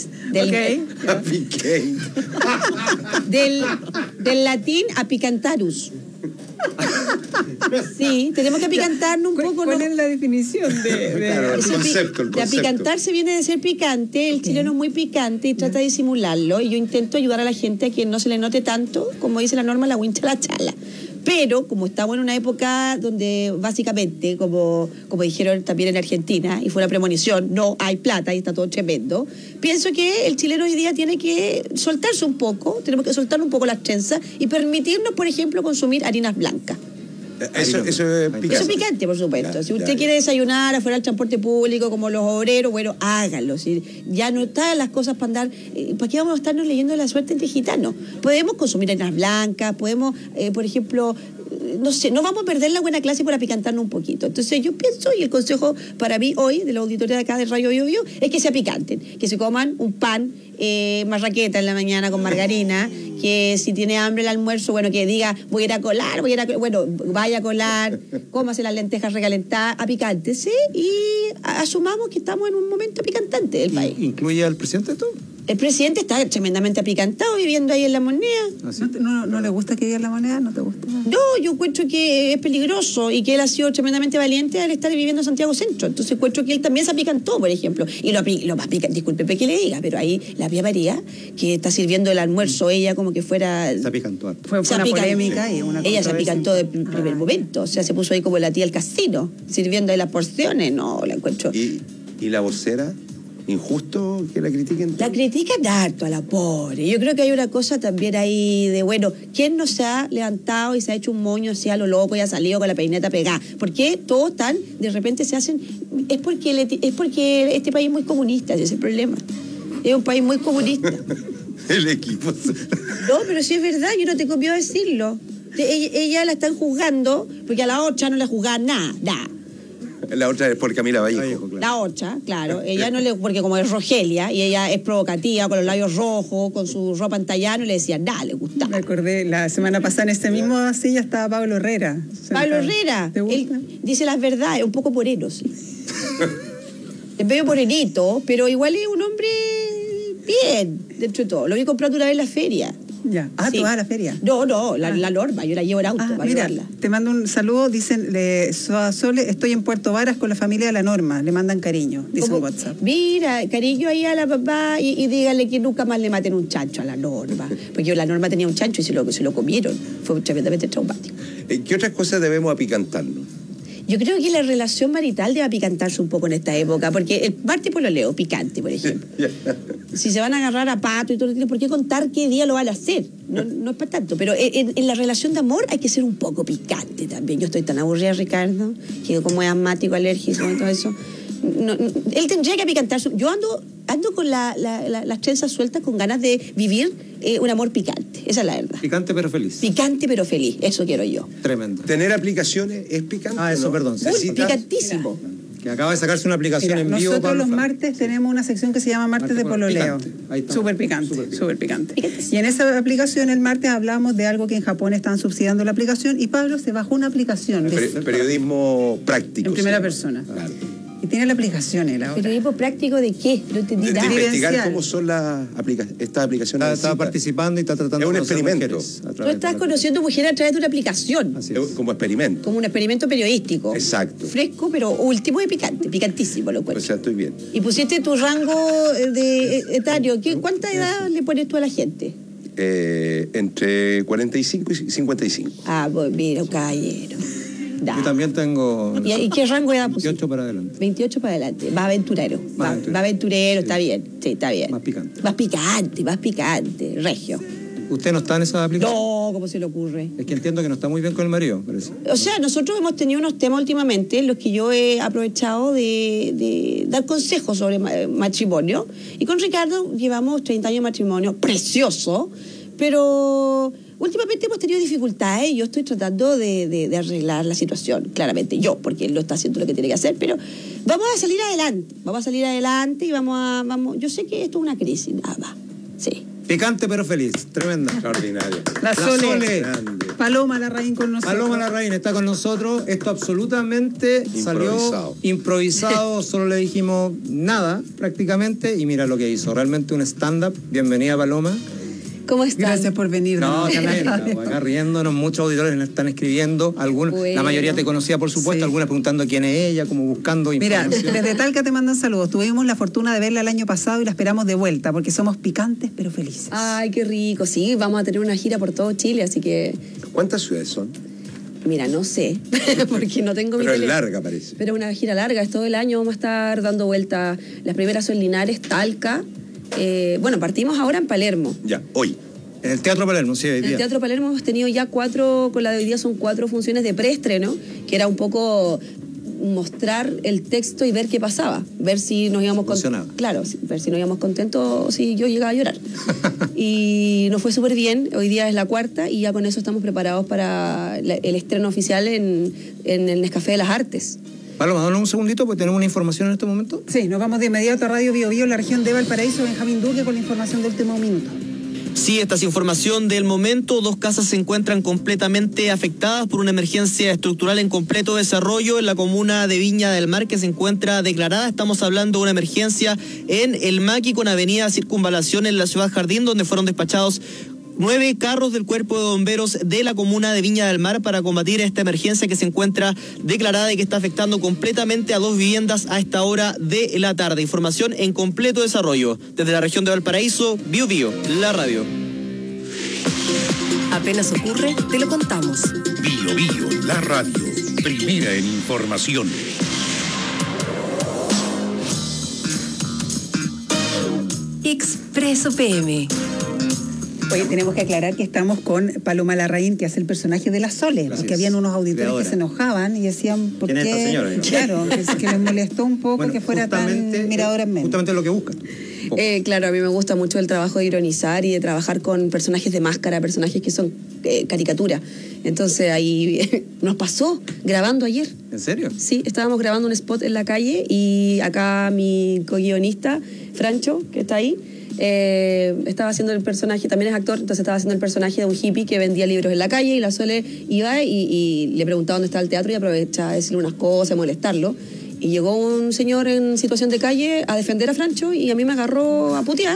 S10: Del latín apicantarus. Sí, tenemos que apicantarnos un poco.
S21: ¿Cuál es la definición
S20: Claro, el concepto.
S10: De apicantarse viene de ser picante. El chileno es muy picante y trata de disimularlo. Y yo intento ayudar a la gente a que no se le note tanto, como dice la norma, la wincha la chala. Pero como estamos en una época donde básicamente, como dijeron también en Argentina, y fue una premonición, no hay plata y está todo tremendo, pienso que el chileno hoy día tiene que soltarse un poco, tenemos que soltar un poco las trenzas y permitirnos, por ejemplo, consumir harinas blancas.
S20: Eso es picante.
S10: Eso es picante, por supuesto. Si usted quiere desayunar afuera del transporte público, como los obreros, bueno, háganlo. Si ya no están las cosas para andar. ¿Para qué vamos a estarnos leyendo la suerte entre gitanos? Podemos consumir harinas blancas, podemos, por ejemplo, no sé, no vamos a perder la buena clase por apicantarnos un poquito. Entonces yo pienso, y el consejo para mí hoy, de la auditoría de acá de Radio Bio Bio, es que se apicanten, que se coman un pan marraqueta en la mañana con margarina, que si tiene hambre el almuerzo, bueno, que diga, voy a ir a colar, bueno, vaya a colar, cómase las lentejas recalentadas, apicántese y asumamos que estamos en un momento apicantante del país.
S8: ¿Incluye al presidente esto?
S10: El presidente está tremendamente apicantado viviendo ahí en La Moneda.
S21: ¿No le gusta que viva en La Moneda? ¿No te gusta?
S10: No, yo encuentro que es peligroso y que él ha sido tremendamente valiente al estar viviendo en Santiago Centro. Entonces encuentro que él también se apicantó, por ejemplo. Y lo más picante, discúlpeme que le diga, pero ahí la Pía María, que está sirviendo el almuerzo, ella como que fuera...
S8: Se apicantó.
S21: Fue una polémica y una
S10: ella se apicantó de primer momento. O sea, se puso ahí como la tía del casino, sirviendo ahí las porciones. No, la encuentro...
S20: ¿Y la vocera? ¿Injusto que la critiquen?
S10: La critican harto a la pobre. Yo creo que hay una cosa también ahí de, bueno, ¿quién no se ha levantado y se ha hecho un moño así a lo loco y ha salido con la peineta pegada? ¿Por qué todos tan, de repente se hacen? Es porque este país es muy comunista, ese es el problema. Es un país muy comunista.
S20: El equipo.
S10: No, pero sí es verdad, yo no tengo miedo a decirlo. Ella la están juzgando porque a la otra no le juzgaban nada.
S20: La otra es por Camila Vallejo.
S10: La otra, claro. Ella no le... Porque como es Rogelia, y ella es provocativa, con los labios rojos, con su ropa entallada, no le decían nada, le gustaba.
S21: Me acordé, la semana pasada en esta misma silla estaba Pablo Herrera.
S10: Pablo Herrera. Él dice las verdades, un poco moreno, sí. Es medio morenito, pero igual es un hombre bien, dentro de todo. Lo vi comprando una vez en la feria.
S21: Ya. Ah, ¿tú vas a la feria?
S10: No, la Norma, yo la llevo en auto para
S21: mira,
S10: llevarla.
S21: Te mando un saludo, dicen, Sole, estoy en Puerto Varas con la familia de la Norma, le mandan cariño, dice un WhatsApp.
S10: Mira, cariño ahí a la papá y dígale que nunca más le maten un chancho a la Norma, porque la Norma tenía un chancho y se lo comieron, fue tremendamente traumático.
S20: ¿Qué otras cosas debemos apicantarnos?
S10: Yo creo que la relación marital debe apicantarse un poco en esta época, porque el parte pololeo, picante, por ejemplo. Si se van a agarrar a pato y todo, no tienen por qué contar qué día lo van a hacer. No es para tanto. Pero en la relación de amor hay que ser un poco picante también. Yo estoy tan aburrida, Ricardo, que como es asmático, alérgico y todo eso. Él tendría que apicantarse. Yo ando con las trenzas sueltas con ganas de vivir un amor picante. Esa es la verdad.
S8: Picante pero feliz.
S10: Picante pero feliz. Eso quiero yo.
S8: Tremendo.
S20: ¿Tener aplicaciones es picante?
S8: Ah, eso,
S20: ¿no?
S8: perdón.
S10: Picantísimo.
S8: Mira, que acaba de sacarse una aplicación en vivo.
S21: Nosotros
S8: Pablo
S21: los
S8: Fran.
S21: martes tenemos una sección que se llama Martes de Pololeo. Súper picante, súper picante. Y en esa aplicación el martes hablamos de algo que en Japón están subsidiando la aplicación y Pablo se bajó una aplicación.
S20: Periodismo práctico.
S21: En primera persona.
S20: Claro.
S21: Y tiene la aplicación él ahora.
S10: ¿Periodismo práctico de qué? No entendí
S20: De
S10: nada.
S20: investigar cómo son estas aplicaciones.
S8: Está participando y está tratando
S20: de
S8: de
S20: conocer
S8: experimento.
S10: Tú estás conociendo mujeres a través de una aplicación.
S20: Como experimento.
S10: Como un experimento periodístico.
S20: Exacto.
S10: Fresco, pero último de picante. Picantísimo lo cuento.
S20: O sea, estoy bien.
S10: Y pusiste tu rango de etario. ¿Cuánta edad le pones tú a la gente?
S20: Entre 45 y 55.
S10: Ah, pues mira, un caballero.
S8: Yo también tengo...
S10: ¿Y qué rango de edad pusiste?
S8: 28 para adelante.
S10: 28 para adelante. Va aventurero. Va aventurero, sí. Está bien. Sí, está bien.
S8: Más picante.
S10: Más picante. Regio.
S8: ¿Usted no está en esa aplicación?
S10: No, ¿cómo se le ocurre?
S8: Es que entiendo que no está muy bien con el marido, parece.
S10: O sea, nosotros hemos tenido unos temas últimamente en los que yo he aprovechado de dar consejos sobre matrimonio. Y con Ricardo llevamos 30 años de matrimonio, precioso, pero últimamente hemos tenido dificultades y yo estoy tratando de arreglar la situación, claramente yo, porque él no está haciendo lo que tiene que hacer, pero vamos a salir adelante y vamos. Yo sé que esto es una crisis, nada más, sí.
S8: Picante pero feliz, tremenda.
S20: Extraordinaria.
S21: La Sole. Paloma Larraín con nosotros.
S8: Paloma Larraín está con nosotros. Esto absolutamente salió improvisado. Solo le dijimos nada prácticamente y mira lo que hizo. Realmente un stand-up. Bienvenida, Paloma.
S21: ¿Cómo estás? Gracias por venir.
S8: No, acá riéndonos, muchos auditores nos están escribiendo, la mayoría te conocía por supuesto, algunas preguntando quién es ella, como buscando información.
S21: Mira, desde Talca te mandan saludos, tuvimos la fortuna de verla el año pasado y la esperamos de vuelta, porque somos picantes pero felices.
S6: Ay, qué rico, sí, vamos a tener una gira por todo Chile, así que...
S20: ¿Cuántas ciudades son?
S10: Mira, no sé, porque no tengo mi
S20: Pero es
S10: teléfono.
S20: larga, parece.
S10: Pero una gira larga, es todo el año, vamos a estar dando vueltas. Las primeras son Linares, Talca. Bueno, partimos ahora en Palermo.
S20: Ya, hoy.
S8: En el Teatro Palermo, sí, hoy
S10: En
S8: día.
S10: el Teatro Palermo hemos tenido ya 4, con la de hoy día son 4 funciones de preestreno, que era un poco mostrar el texto y ver qué pasaba, ver si nos íbamos claro, ver si nos íbamos contentos o si yo llegaba a llorar. Y nos fue súper bien, hoy día es la 4ª y ya con eso estamos preparados para el estreno oficial en el Nescafé de las Artes.
S8: Paloma, danos un segundito porque tenemos una información en este momento.
S21: Sí, nos vamos de inmediato a Radio Bio Bio, en la región de Valparaíso, Benjamín Duque, con la información de último minuto.
S6: Sí, esta es información del momento. 2 casas se encuentran completamente afectadas por una emergencia estructural en completo desarrollo en la comuna de Viña del Mar, que se encuentra declarada. Estamos hablando de una emergencia en el Maqui con avenida Circunvalación en la ciudad Jardín, donde fueron despachados 9 carros del Cuerpo de Bomberos de la comuna de Viña del Mar para combatir esta emergencia que se encuentra declarada y que está afectando completamente a 2 viviendas a esta hora de la tarde. Información en completo desarrollo. Desde la región de Valparaíso, Bio Bio, la radio.
S5: Apenas ocurre, te lo contamos.
S4: Bio Bio, la radio. Primera en información.
S5: Expreso PM.
S21: Oye, tenemos que aclarar que estamos con Paloma Larraín, que hace el personaje de la Sole,
S8: Gracias.
S21: porque habían unos auditores
S8: Creadora.
S21: que se enojaban y decían, ¿por
S8: ¿Quién
S21: qué?
S8: es esta señora?
S21: Claro, que les molestó un poco
S8: Bueno,
S21: que fuera tan
S8: justamente-
S21: miradora en medio.
S8: Justamente lo que buscan.
S10: Claro, a mí me gusta mucho el trabajo de ironizar y de trabajar con personajes de máscara, personajes que son caricatura. Entonces ahí nos pasó grabando ayer.
S8: ¿En serio?
S10: Sí, estábamos grabando un spot en la calle y acá mi co-guionista, Francho, que está ahí, estaba haciendo el personaje, también es actor, entonces estaba haciendo el personaje de un hippie que vendía libros en la calle y la Sole iba y le preguntaba dónde estaba el teatro y aprovecha a decirle unas cosas, molestarlo. Y llegó un señor en situación de calle a defender a Francho y a mí me agarró a putear.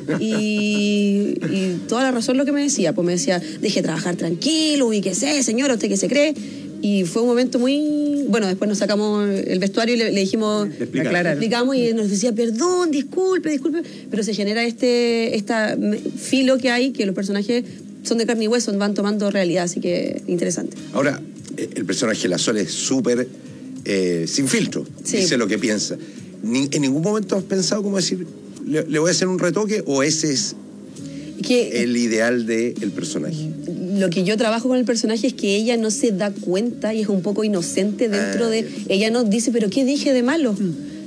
S10: Y toda la razón lo que me decía, pues me decía, deje de trabajar tranquilo, ubíquese, señora, ¿usted qué se cree? Y fue un momento muy... Bueno, después nos sacamos el vestuario y le dijimos... Le explicamos y nos decía, perdón, disculpe, pero se genera esta filo que hay, que los personajes son de carne y hueso, van tomando realidad, así que interesante.
S20: Ahora, el personaje de la Sol es súper sin filtro,
S10: Sí.
S20: dice lo que piensa. ¿En ningún momento has pensado como decir, le voy a hacer un retoque o ese es el ideal del personaje?
S10: Lo que yo trabajo con el personaje es que ella no se da cuenta y es un poco inocente dentro de... Ella nos dice, ¿pero qué dije de malo?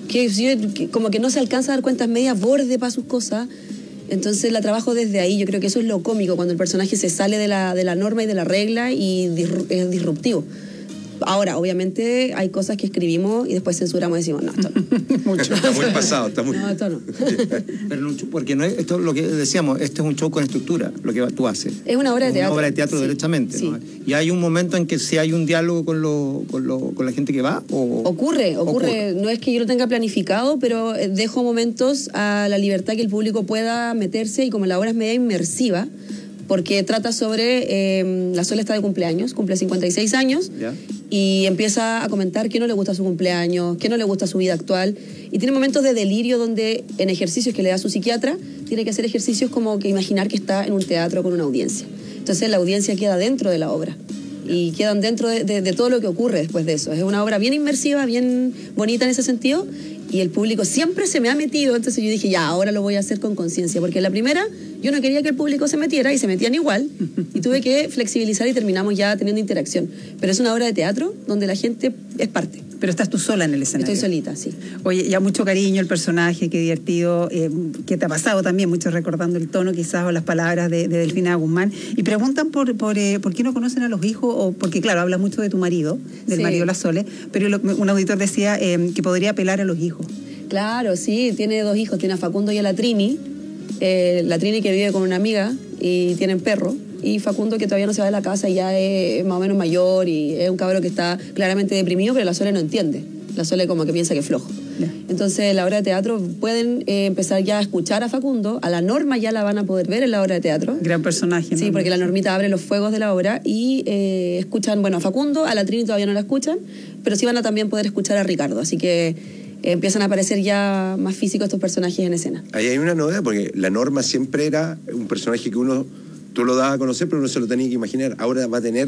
S10: Que como que no se alcanza a dar cuenta, es media borde para sus cosas. Entonces la trabajo desde ahí. Yo creo que eso es lo cómico, cuando el personaje se sale de la norma y de la regla y es disruptivo. Ahora, obviamente, hay cosas que escribimos y después censuramos y decimos, no, esto no.
S20: Está muy pasado, está muy...
S10: No, esto no.
S8: Pero no, porque no es, esto es lo que decíamos, este es un show con estructura, lo que tú haces.
S10: Es una obra de teatro.
S8: Una obra de teatro,
S10: Sí,
S8: derechamente.
S10: sí.
S8: ¿No? Y hay un momento en que si hay un diálogo con la gente que va o...
S10: Ocurre. No es que yo lo tenga planificado, pero dejo momentos a la libertad que el público pueda meterse y como la obra es media inmersiva, porque trata sobre... la Sol está de cumpleaños, cumple 56 años,
S8: ¿Ya?
S10: y empieza a comentar qué no le gusta su cumpleaños, qué no le gusta su vida actual, y tiene momentos de delirio donde en ejercicios que le da su psiquiatra, tiene que hacer ejercicios como que imaginar que está en un teatro con una audiencia. Entonces la audiencia queda dentro de la obra y quedan dentro de todo lo que ocurre después de eso. Es una obra bien inmersiva, bien bonita en ese sentido, y el público siempre se me ha metido, entonces yo dije, ya, ahora lo voy a hacer con conciencia, porque la primera yo no quería que el público se metiera y se metían igual, y tuve que flexibilizar y terminamos ya teniendo interacción. Pero es una obra de teatro donde la gente es parte.
S21: Pero estás tú sola en el escenario.
S10: Estoy solita, sí.
S21: Oye, ya mucho cariño el personaje, qué divertido, qué te ha pasado también, mucho recordando el tono quizás o las palabras de Delfina Guzmán. Y preguntan por qué no conocen a los hijos, o porque claro, hablas mucho de tu marido, del
S10: Sí.
S21: marido La Sole, pero un auditor decía que podría apelar a los hijos.
S10: Claro, sí, tiene 2 hijos, tiene a Facundo y a la Trini que vive con una amiga y tienen perro, y Facundo que todavía no se va de la casa y ya es más o menos mayor y es un cabro que está claramente deprimido, pero la Sole no entiende. La Sole como que piensa que es flojo. Entonces, la obra de teatro pueden empezar ya a escuchar a Facundo, a la Norma ya la van a poder ver en la obra de teatro.
S21: Gran personaje, ¿no?
S10: Sí, porque la Normita abre los fuegos de la obra y escuchan, bueno, a Facundo, a la Trini todavía no la escuchan, pero sí van a también poder escuchar a Ricardo, así que empiezan a aparecer ya más físicos estos personajes en escena.
S20: Ahí hay una novedad, porque la Norma siempre era un personaje que tú lo dabas a conocer, pero uno se lo tenía que imaginar. Ahora va a tener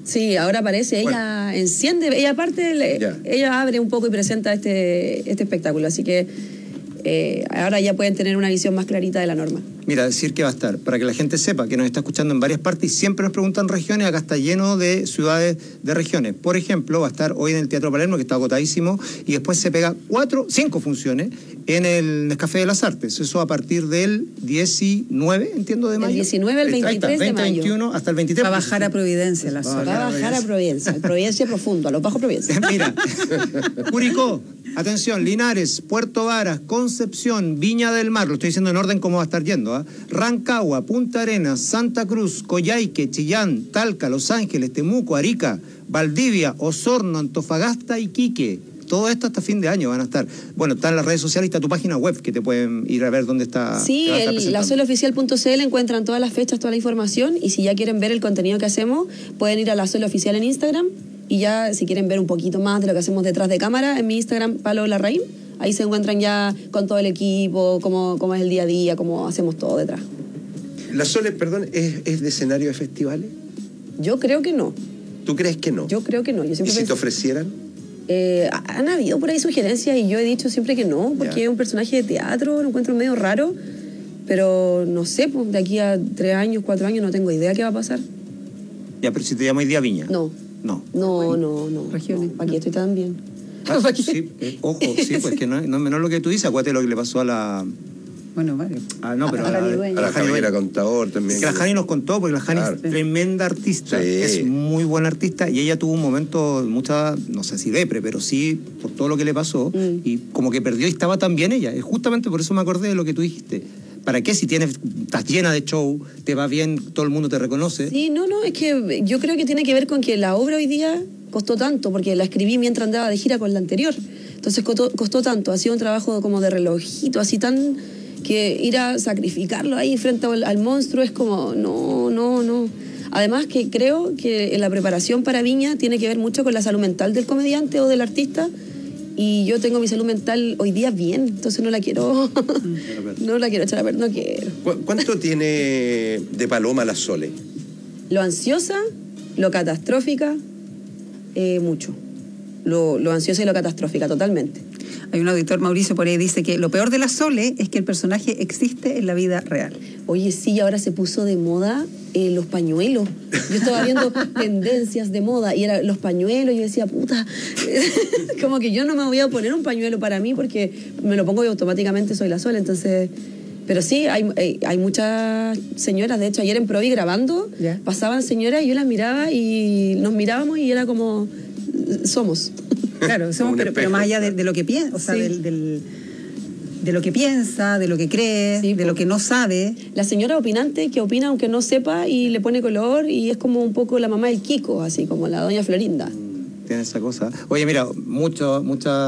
S10: Sí, ahora aparece, ella enciende, ella aparte, ella abre un poco y presenta este espectáculo, así que ahora ya pueden tener una visión más clarita de la norma.
S8: Mira, decir que va a estar, para que la gente sepa que nos está escuchando en varias partes y siempre nos preguntan regiones, acá está lleno de ciudades de regiones. Por ejemplo, va a estar hoy en el Teatro Palermo, que está agotadísimo, y después se pega 5 funciones en el Nescafé de las Artes. Eso a partir del 19, entiendo, de mayo.
S10: El 19 al 23 de mayo.
S8: 21 hasta el 23.
S21: Va a bajar a Providencia la zona.
S10: Va a bajar a Providencia, al Providencia profundo, a los bajos Providencia.
S8: Mira, Curicó, atención, Linares, Puerto Varas, Concepción, Viña del Mar, lo estoy diciendo en orden cómo va a estar yendo, Rancagua, Punta Arenas, Santa Cruz, Coyhaique, Chillán, Talca, Los Ángeles, Temuco, Arica, Valdivia, Osorno, Antofagasta y Quique. Todo esto hasta fin de año van a estar. Bueno, está en las redes sociales y está tu página web que te pueden ir a ver dónde está.
S10: Sí, en lazuelaoficial.cl encuentran todas las fechas, toda la información, y si ya quieren ver el contenido que hacemos, pueden ir a La Suela Oficial en Instagram, y ya si quieren ver un poquito más de lo que hacemos detrás de cámara, en mi Instagram, Palo Larraín, ahí se encuentran ya con todo el equipo, cómo es el día a día, cómo hacemos todo detrás.
S20: ¿La Sole, perdón, es de escenario de festivales?
S10: Yo creo que no.
S20: ¿Tú crees que no?
S10: Yo creo que no. Yo siempre
S20: ¿Y si te ofrecieran?
S10: Han habido por ahí sugerencias y yo he dicho siempre que no, porque es un personaje de teatro, lo encuentro medio raro, pero no sé, pues de aquí a 3 años, 4 años no tengo idea qué va a pasar.
S8: Ya, pero si te llamo hoy día Viña.
S10: No.
S21: Regiones.
S10: Aquí estoy tan bien.
S8: Sí, ojo, sí, pues que no es menor lo que tú dices. Acuérdate lo que le pasó a la...
S21: Bueno, vale.
S8: No, pero
S20: a la Jani era contador también.
S8: Que la Jani nos contó, porque la Jani es tremenda artista, es muy buena artista, y ella tuvo un momento, no sé si depre, pero sí por todo lo que le pasó, y como que perdió y estaba tan bien ella. Justamente por eso me acordé de lo que tú dijiste. ¿Para qué si estás llena de show, te va bien, todo el mundo te reconoce?
S10: Sí, no, es que yo creo que tiene que ver con que la obra hoy día costó tanto, porque la escribí mientras andaba de gira con la anterior. Entonces costó tanto, ha sido un trabajo como de relojito, así tan... que ir a sacrificarlo ahí frente al monstruo es como, no. Además que creo que la preparación para Viña tiene que ver mucho con la salud mental del comediante o del artista, y yo tengo mi salud mental hoy día bien, entonces no la quiero echar a perder, no quiero.
S20: ¿Cuánto tiene de paloma la Sole?
S10: Lo ansiosa, lo catastrófica, mucho. Lo ansiosa y lo catastrófica, totalmente.
S21: Hay un auditor, Mauricio, por ahí dice que lo peor de la Sole es que el personaje existe en la vida real.
S10: Oye, sí, ahora se puso de moda los pañuelos. Yo estaba viendo tendencias de moda y eran los pañuelos, y yo decía, puta, como que yo no me voy a poner un pañuelo para mí porque me lo pongo y automáticamente soy la Sole, entonces... Pero sí, hay muchas señoras, de hecho, ayer en Provi grabando, pasaban señoras y yo las miraba y nos mirábamos y era como, somos...
S21: Claro, somos, pero más allá de lo que piensa, o sea, de lo que piensa, de lo que cree, de lo que no sabe.
S10: La señora opinante que opina aunque no sepa y le pone color, y es como un poco la mamá del Kiko, así como la doña Florinda.
S8: Tiene esa cosa. Oye, mira, muchos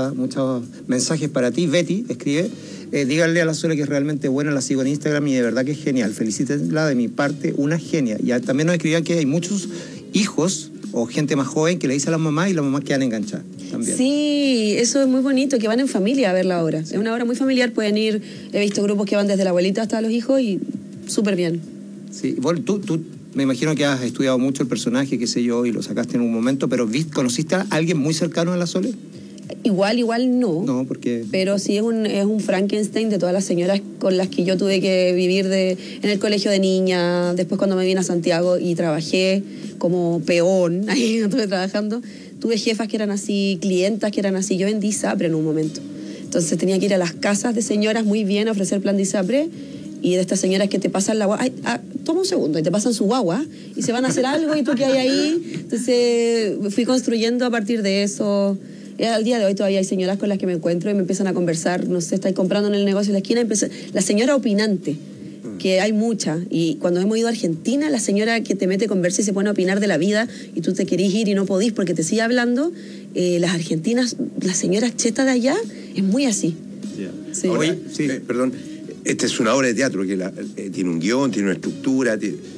S8: mensajes para ti. Betty escribe, díganle a la Sole que es realmente buena, la sigo en Instagram y de verdad que es genial. Felicítenla de mi parte, una genia. Y también nos escribían que hay muchos hijos o gente más joven que le dice a las mamás y las mamás quedan enganchadas también.
S10: Sí, eso es muy bonito, que van en familia a ver la obra. Sí. Es una obra muy familiar, pueden ir, he visto grupos que van desde la abuelita hasta los hijos y súper bien.
S8: Sí, bueno, tú me imagino que has estudiado mucho el personaje, qué sé yo, y lo sacaste en un momento, pero ¿conociste a alguien muy cercano a la Sole?
S10: Igual no.
S8: No, porque...
S10: Pero sí es un Frankenstein de todas las señoras con las que yo tuve que vivir en el colegio de niña, después cuando me vine a Santiago y trabajé como peón, ahí estuve trabajando, tuve jefas que eran así, clientas que eran así, yo vendí ISAPRE en un momento. Entonces tenía que ir a las casas de señoras muy bien a ofrecer plan de ISAPRE, y de estas señoras que te pasan la guagua, toma un segundo, y te pasan su guagua, y se van a hacer algo, y tú qué hay ahí. Entonces fui construyendo a partir de eso. Al día de hoy todavía hay señoras con las que me encuentro y me empiezan a conversar, no sé, estáis comprando en el negocio de la esquina, la señora opinante, que hay mucha, y cuando hemos ido a Argentina, la señora que te mete conversa y se pone a opinar de la vida, y tú te querís ir y no podís porque te sigue hablando, las argentinas, las señoras chetas de allá, es muy así.
S20: Sí. Ahora, perdón, esta es una obra de teatro que tiene un guión, tiene una estructura,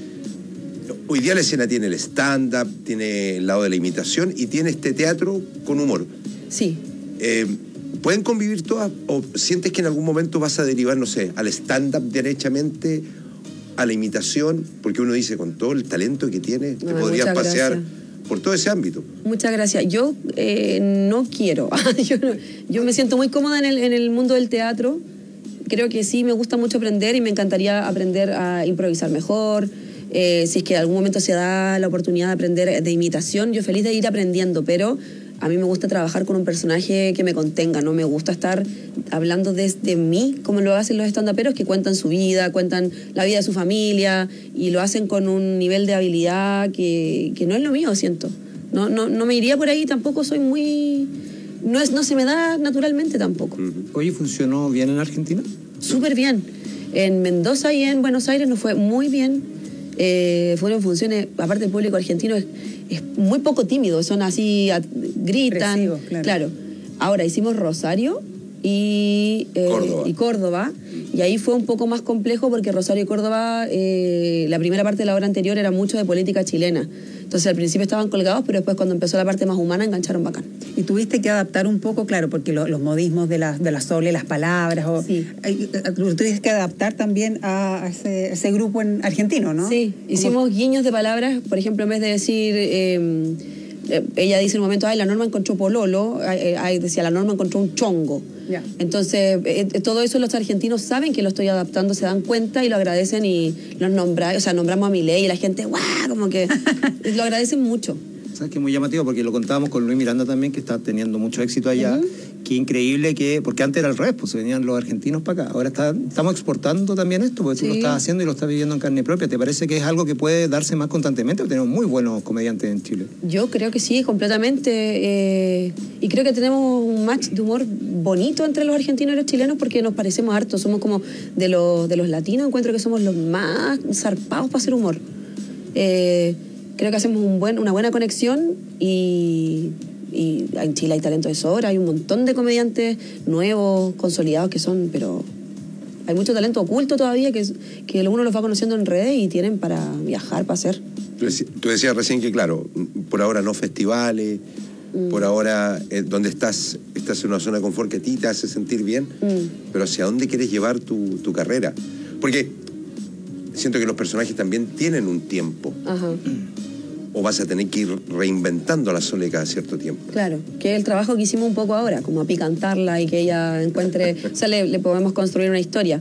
S20: hoy día la escena tiene el stand-up, tiene el lado de la imitación y tiene este teatro con humor.
S10: Sí.
S20: ¿Pueden convivir todas o sientes que en algún momento vas a derivar, no sé, al stand-up derechamente, a la imitación? Porque uno dice, con todo el talento que tiene, te podrías pasear por todo ese ámbito.
S10: Muchas gracias. Yo no quiero. Yo me siento muy cómoda en el mundo del teatro. Creo que sí me gusta mucho aprender y me encantaría aprender a improvisar mejor. Si es que en algún momento se da la oportunidad de aprender de imitación, yo feliz de ir aprendiendo, pero a mí me gusta trabajar con un personaje que me contenga, no me gusta estar hablando desde mí, como lo hacen los estandaperos, que cuentan su vida, cuentan la vida de su familia, y lo hacen con un nivel de habilidad que no es lo mío, siento. No me iría por ahí, tampoco soy muy... No se me da naturalmente tampoco.
S8: Oye, ¿funcionó bien en Argentina?
S10: Súper bien. En Mendoza y en Buenos Aires nos fue muy bien. Fueron funciones, aparte el público argentino es muy poco tímido, son así, gritan.
S21: Agresivos, claro.
S10: Ahora hicimos Rosario y Córdoba, y ahí fue un poco más complejo porque Rosario y Córdoba, la primera parte de la obra anterior era mucho de política chilena. Entonces al principio estaban colgados, pero después cuando empezó la parte más humana engancharon bacán.
S21: Y tuviste que adaptar un poco, claro, porque los modismos de la Sole, las palabras,
S10: sí.
S21: Tuviste que adaptar también a ese grupo en argentino, ¿no?
S10: Sí, hicimos guiños de palabras, por ejemplo, en vez de decir... ella dice en un momento, la Norma encontró pololo, decía, la Norma encontró un chongo.
S21: Ya.
S10: Entonces, todo eso los argentinos saben que lo estoy adaptando, se dan cuenta y lo agradecen y los nombramos a Milei y la gente, ¡guau! Como que lo agradecen mucho.
S8: ¿Sabes qué? Muy llamativo, porque lo contábamos con Luis Miranda también, que está teniendo mucho éxito allá. Qué increíble porque antes era al revés, pues se venían los argentinos para acá. Ahora estamos exportando también esto, porque tú lo estás haciendo y lo estás viviendo en carne propia. ¿Te parece que es algo que puede darse más constantemente? Tenemos muy buenos comediantes en Chile.
S10: Yo creo que sí, completamente. Y creo que tenemos un match de humor bonito entre los argentinos y los chilenos porque nos parecemos hartos. Somos como de los latinos, encuentro que somos los más zarpados para hacer humor. Creo que hacemos una buena conexión y en Chile hay talento de sobra, hay un montón de comediantes nuevos, consolidados que son, pero hay mucho talento oculto todavía que uno los va conociendo en redes y tienen para viajar, para hacer.
S20: Tú decías recién que, claro, por ahora no festivales, por ahora donde estás en una zona de confort que a ti te hace sentir bien, pero ¿hacia dónde quieres llevar tu carrera? Porque siento que los personajes también tienen un tiempo. Ajá. O vas a tener que ir reinventando la Sole cada cierto tiempo.
S10: Claro, que es el trabajo que hicimos un poco ahora, como apicantarla y que ella encuentre, o sea, le podemos construir una historia.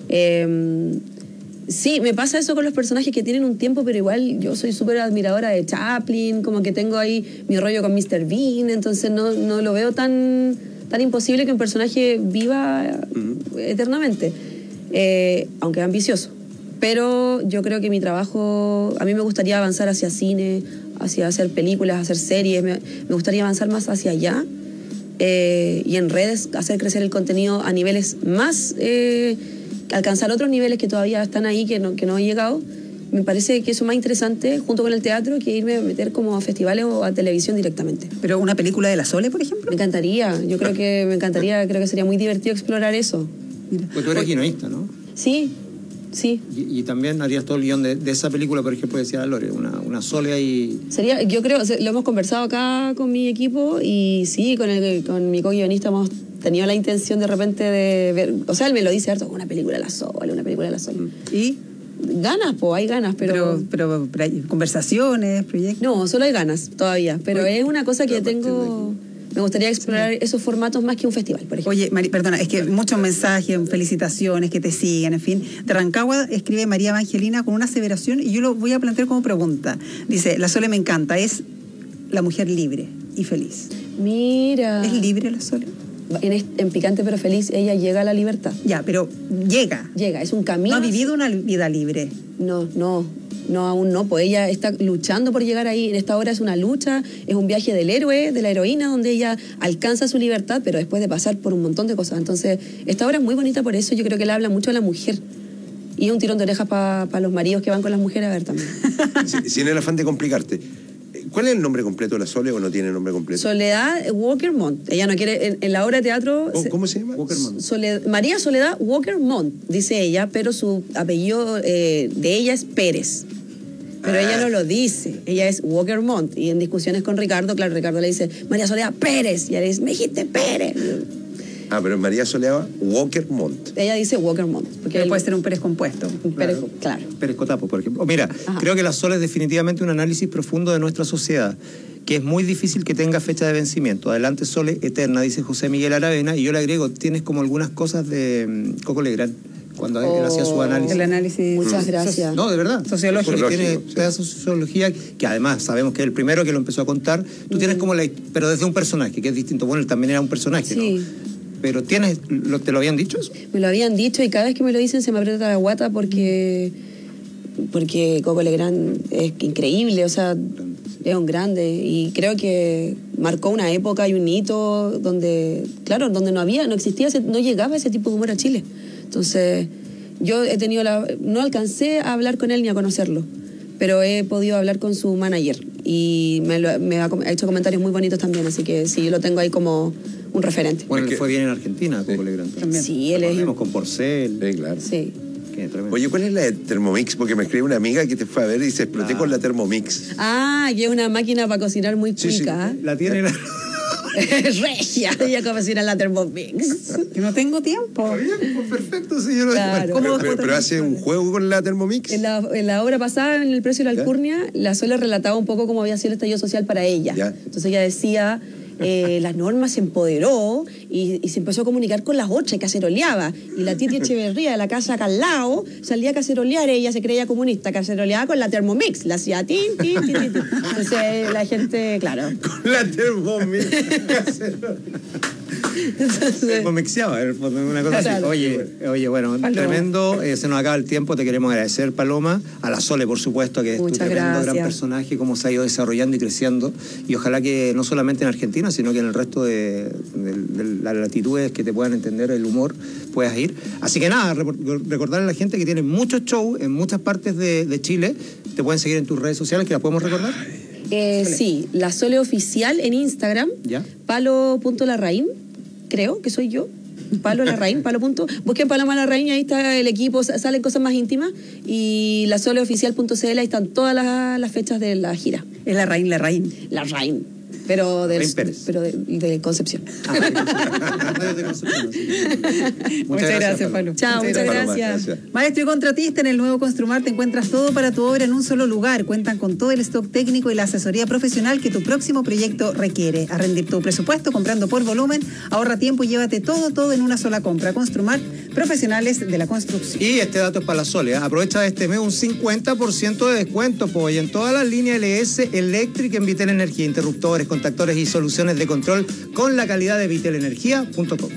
S10: Sí, me pasa eso con los personajes que tienen un tiempo, pero igual yo soy súper admiradora de Chaplin, como que tengo ahí mi rollo con Mr. Bean, entonces no lo veo tan imposible que un personaje viva eternamente, aunque es ambicioso. Pero yo creo que mi trabajo, a mí me gustaría avanzar hacia cine, hacia hacer películas, hacer series, me gustaría avanzar más hacia allá y en redes hacer crecer el contenido a niveles más, alcanzar otros niveles que todavía están ahí, que no he llegado. Me parece que eso es más interesante, junto con el teatro, que irme a meter como a festivales o a televisión directamente.
S21: ¿Pero una película de la Sole, por ejemplo?
S10: Me encantaría, creo que sería muy divertido explorar eso.
S8: Pues tú eres guionista, ¿no?
S10: Sí. Sí.
S8: Y también harías todo el guión de esa película, por ejemplo, decía Lore, una Sole ahí.
S10: Sería, yo creo, lo hemos conversado acá con mi equipo y sí, con mi co-guionista hemos tenido la intención de repente de ver, o sea, él me lo dice harto, una película de la Sole.
S21: ¿Y?
S10: Ganas, hay ganas, pero
S21: hay conversaciones, proyectos.
S10: No, solo hay ganas todavía, pero es una cosa que tengo... Me gustaría explorar esos formatos más que un festival, por ejemplo.
S21: Oye, perdona, es que muchos mensajes, felicitaciones, que te sigan, en fin. De Rancagua escribe María Evangelina con una aseveración y yo lo voy a plantear como pregunta. Dice, la Sole me encanta, es la mujer libre y feliz.
S10: Mira.
S21: ¿Es libre la Sole?
S10: En Picante pero Feliz ella llega a la libertad.
S21: Ya, pero llega.
S10: Llega, es un camino.
S21: ¿No ha vivido una vida libre?
S10: No, aún no, pues ella está luchando por llegar ahí. En esta obra es una lucha, es un viaje del héroe, de la heroína, donde ella alcanza su libertad, pero después de pasar por un montón de cosas. Entonces, esta obra es muy bonita por eso, yo creo que le habla mucho a la mujer. Y un tirón de orejas para los maridos que van con las mujeres a ver también.
S20: Sin el afán de complicarte, ¿cuál es el nombre completo de la Sole o no tiene nombre completo?
S10: Soledad Walker Montt. Ella no quiere, en la obra de teatro...
S20: ¿Cómo se llama?
S8: Walker Montt.
S10: María Soledad Walker Montt, dice ella, pero su apellido de ella es Pérez. Pero ella no lo dice, ella es Walker Montt. Y en discusiones con Ricardo, claro, Ricardo le dice, María Soledad Pérez. Y ella le dice, me dijiste Pérez.
S20: Ah, pero María Soleaba, Walker Montt.
S10: Ella dice Walker Montt.
S21: Porque puede ser un Pérez compuesto.
S10: Un Pérez, claro.
S8: Pérez Cotapo, por ejemplo. Mira, creo que la Sol es definitivamente un análisis profundo de nuestra sociedad, que es muy difícil que tenga fecha de vencimiento. Adelante Sole, eterna, dice José Miguel Aravena, y yo le agrego, tienes como algunas cosas de Coco Legrand, cuando él hacía su análisis.
S21: El análisis.
S10: Muchas gracias.
S8: No, de verdad.
S21: Sociológico.
S8: Porque tiene toda esa sociología, que además sabemos que es el primero que lo empezó a contar. Tú tienes como pero desde un personaje, que es distinto. Bueno, él también era un personaje,
S10: sí.
S8: ¿no? Pero tienes, ¿te lo habían dicho eso?
S10: Me lo habían dicho y cada vez que me lo dicen se me aprieta la guata porque Coco Legrand es increíble, o sea, es un grande y creo que marcó una época y un hito donde, claro, donde no existía, no llegaba ese tipo de humor a Chile. Entonces, yo he tenido no alcancé a hablar con él ni a conocerlo, pero he podido hablar con su manager y me ha hecho comentarios muy bonitos también, así que sí, yo lo tengo ahí como un referente.
S8: Bueno, él fue bien en Argentina, Coco Legrand.
S10: También. Sí, él es...
S8: con Porcel.
S20: Sí, claro.
S10: Sí.
S20: Oye, ¿cuál es la de Thermomix? Porque me escribe una amiga que te fue a ver y se exploté con la Thermomix.
S10: Ah, que es una máquina para cocinar muy cuica.
S8: La tiene la...
S10: Regia, ella cocina en la Thermomix.
S21: Que no tengo tiempo.
S8: Perfecto, señor.
S10: Claro.
S20: Pero hace un juego con la Thermomix.
S10: En la obra pasada, en El precio de la alcurnia, la Sole relataba un poco cómo había sido el estallido social para ella.
S20: Ya.
S10: Entonces ella decía... la Norma se empoderó y se empezó a comunicar con las otras y caceroleaba. Y la Titi Echeverría de la casa acá al lado salía a cacerolear, ella se creía comunista, caceroleaba con la Thermomix, la hacía tin, tin, tin, tin. Entonces la gente, claro.
S20: Con la Thermomix.
S8: Thermomixiaba, una cosa así. Oye, bueno, Paloma. Tremendo, se nos acaba el tiempo, te queremos agradecer, Paloma, a la Sole, por supuesto, que es tu tremendo gran personaje, cómo se ha ido desarrollando y creciendo, y ojalá que no solamente en Argentina, sino que en el resto de las latitudes que te puedan entender el humor, puedas ir. Así que nada, recordarle a la gente que tiene muchos shows en muchas partes de Chile, te pueden seguir en tus redes sociales, que las podemos recordar.
S10: Sí, la Sole Oficial en Instagram, palo.larraín, creo que soy yo. Palo Larraín, palo. Busquen Paloma Larraín y ahí está el equipo, salen cosas más íntimas. Y la soleoficial.cl, ahí están todas las fechas de la gira.
S21: Es Larraín.
S10: Larraín. Pero de Concepción.
S21: Muchas gracias, Pablo.
S10: Chao, muchas gracias.
S21: Maestro y contratista, en el nuevo Construmart te encuentras todo para tu obra en un solo lugar. Cuentan con todo el stock técnico y la asesoría profesional que tu próximo proyecto requiere. A rendir tu presupuesto comprando por volumen, ahorra tiempo y llévate todo en una sola compra. Construmart, profesionales de la construcción.
S8: Y este dato es para la Sole, ¿eh? Aprovecha este mes un 50% de descuento, pues, en todas las líneas LS Electric en Vitel Energía, interruptores, contactores y soluciones de control con la calidad de vitelenergia.com.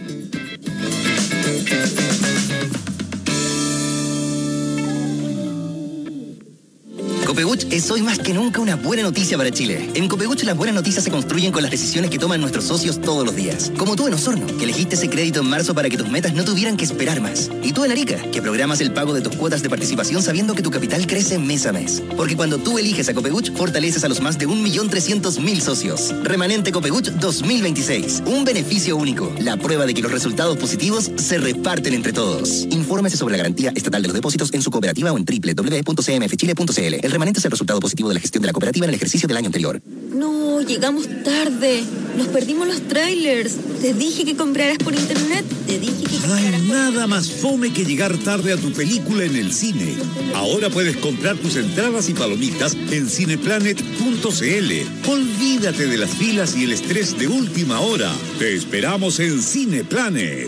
S2: Copebuch es hoy más que nunca una buena noticia para Chile. En Copebuch las buenas noticias se construyen con las decisiones que toman nuestros socios todos los días. Como tú en Osorno, que elegiste ese crédito en marzo para que tus metas no tuvieran que esperar más. Y tú en Arica, que programas el pago de tus cuotas de participación sabiendo que tu capital crece mes a mes. Porque cuando tú eliges a Copebuch, fortaleces a los más de 1.300.000 socios. Remanente Copebuch 2026. Un beneficio único. La prueba de que los resultados positivos se reparten entre todos. Infórmese sobre la garantía estatal de los depósitos en su cooperativa o en www.cmfchile.cl. El remanente es el resultado positivo de la gestión de la cooperativa en el ejercicio del año anterior.
S9: No, llegamos tarde. Nos perdimos los trailers. Te dije que compraras por internet. Te dije que
S11: No hay nada más fome que llegar tarde a tu película en el cine. Ahora puedes comprar tus entradas y palomitas en cineplanet.cl. Olvídate de las filas y el estrés de última hora. Te esperamos en Cineplanet.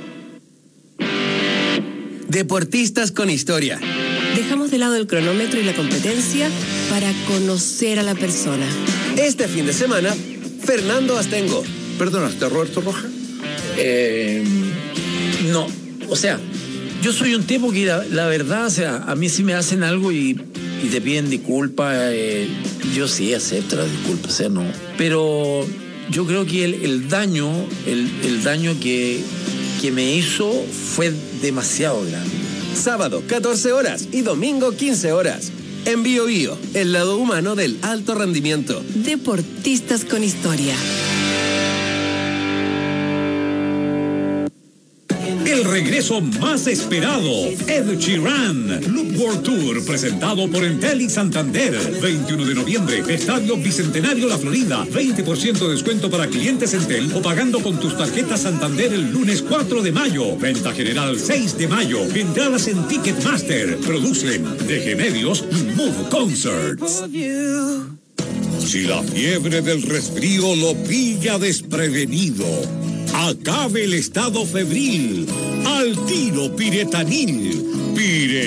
S19: Deportistas con historia.
S5: Dejamos de lado el cronómetro y la competencia para conocer a la persona.
S19: Este fin de semana, Fernando Astengo.
S12: ¿Perdonaste a Roberto Roja?
S26: No, o sea, yo soy un tipo que la verdad, o sea, a mí si me hacen algo y te piden disculpas, yo sí acepto las disculpas, o sea, no. Pero yo creo que el daño que me hizo fue demasiado grande.
S19: Sábado, 14 horas y domingo, 15 horas. En Bio Bio, el lado humano del alto rendimiento.
S5: Deportistas con historia.
S27: el regreso más esperado, Ed Sheeran, Loop World Tour, presentado por Entel y Santander. 21 de noviembre, Estadio Bicentenario La Florida. 20% de descuento para clientes Entel o pagando con tus tarjetas Santander el lunes 4 de mayo. Venta general 6 de mayo. Entradas en Ticketmaster. Producen DG Medios y Move Concerts. Si la fiebre del resfrío lo pilla desprevenido, acabe el estado febril. Al tiro Piretanil.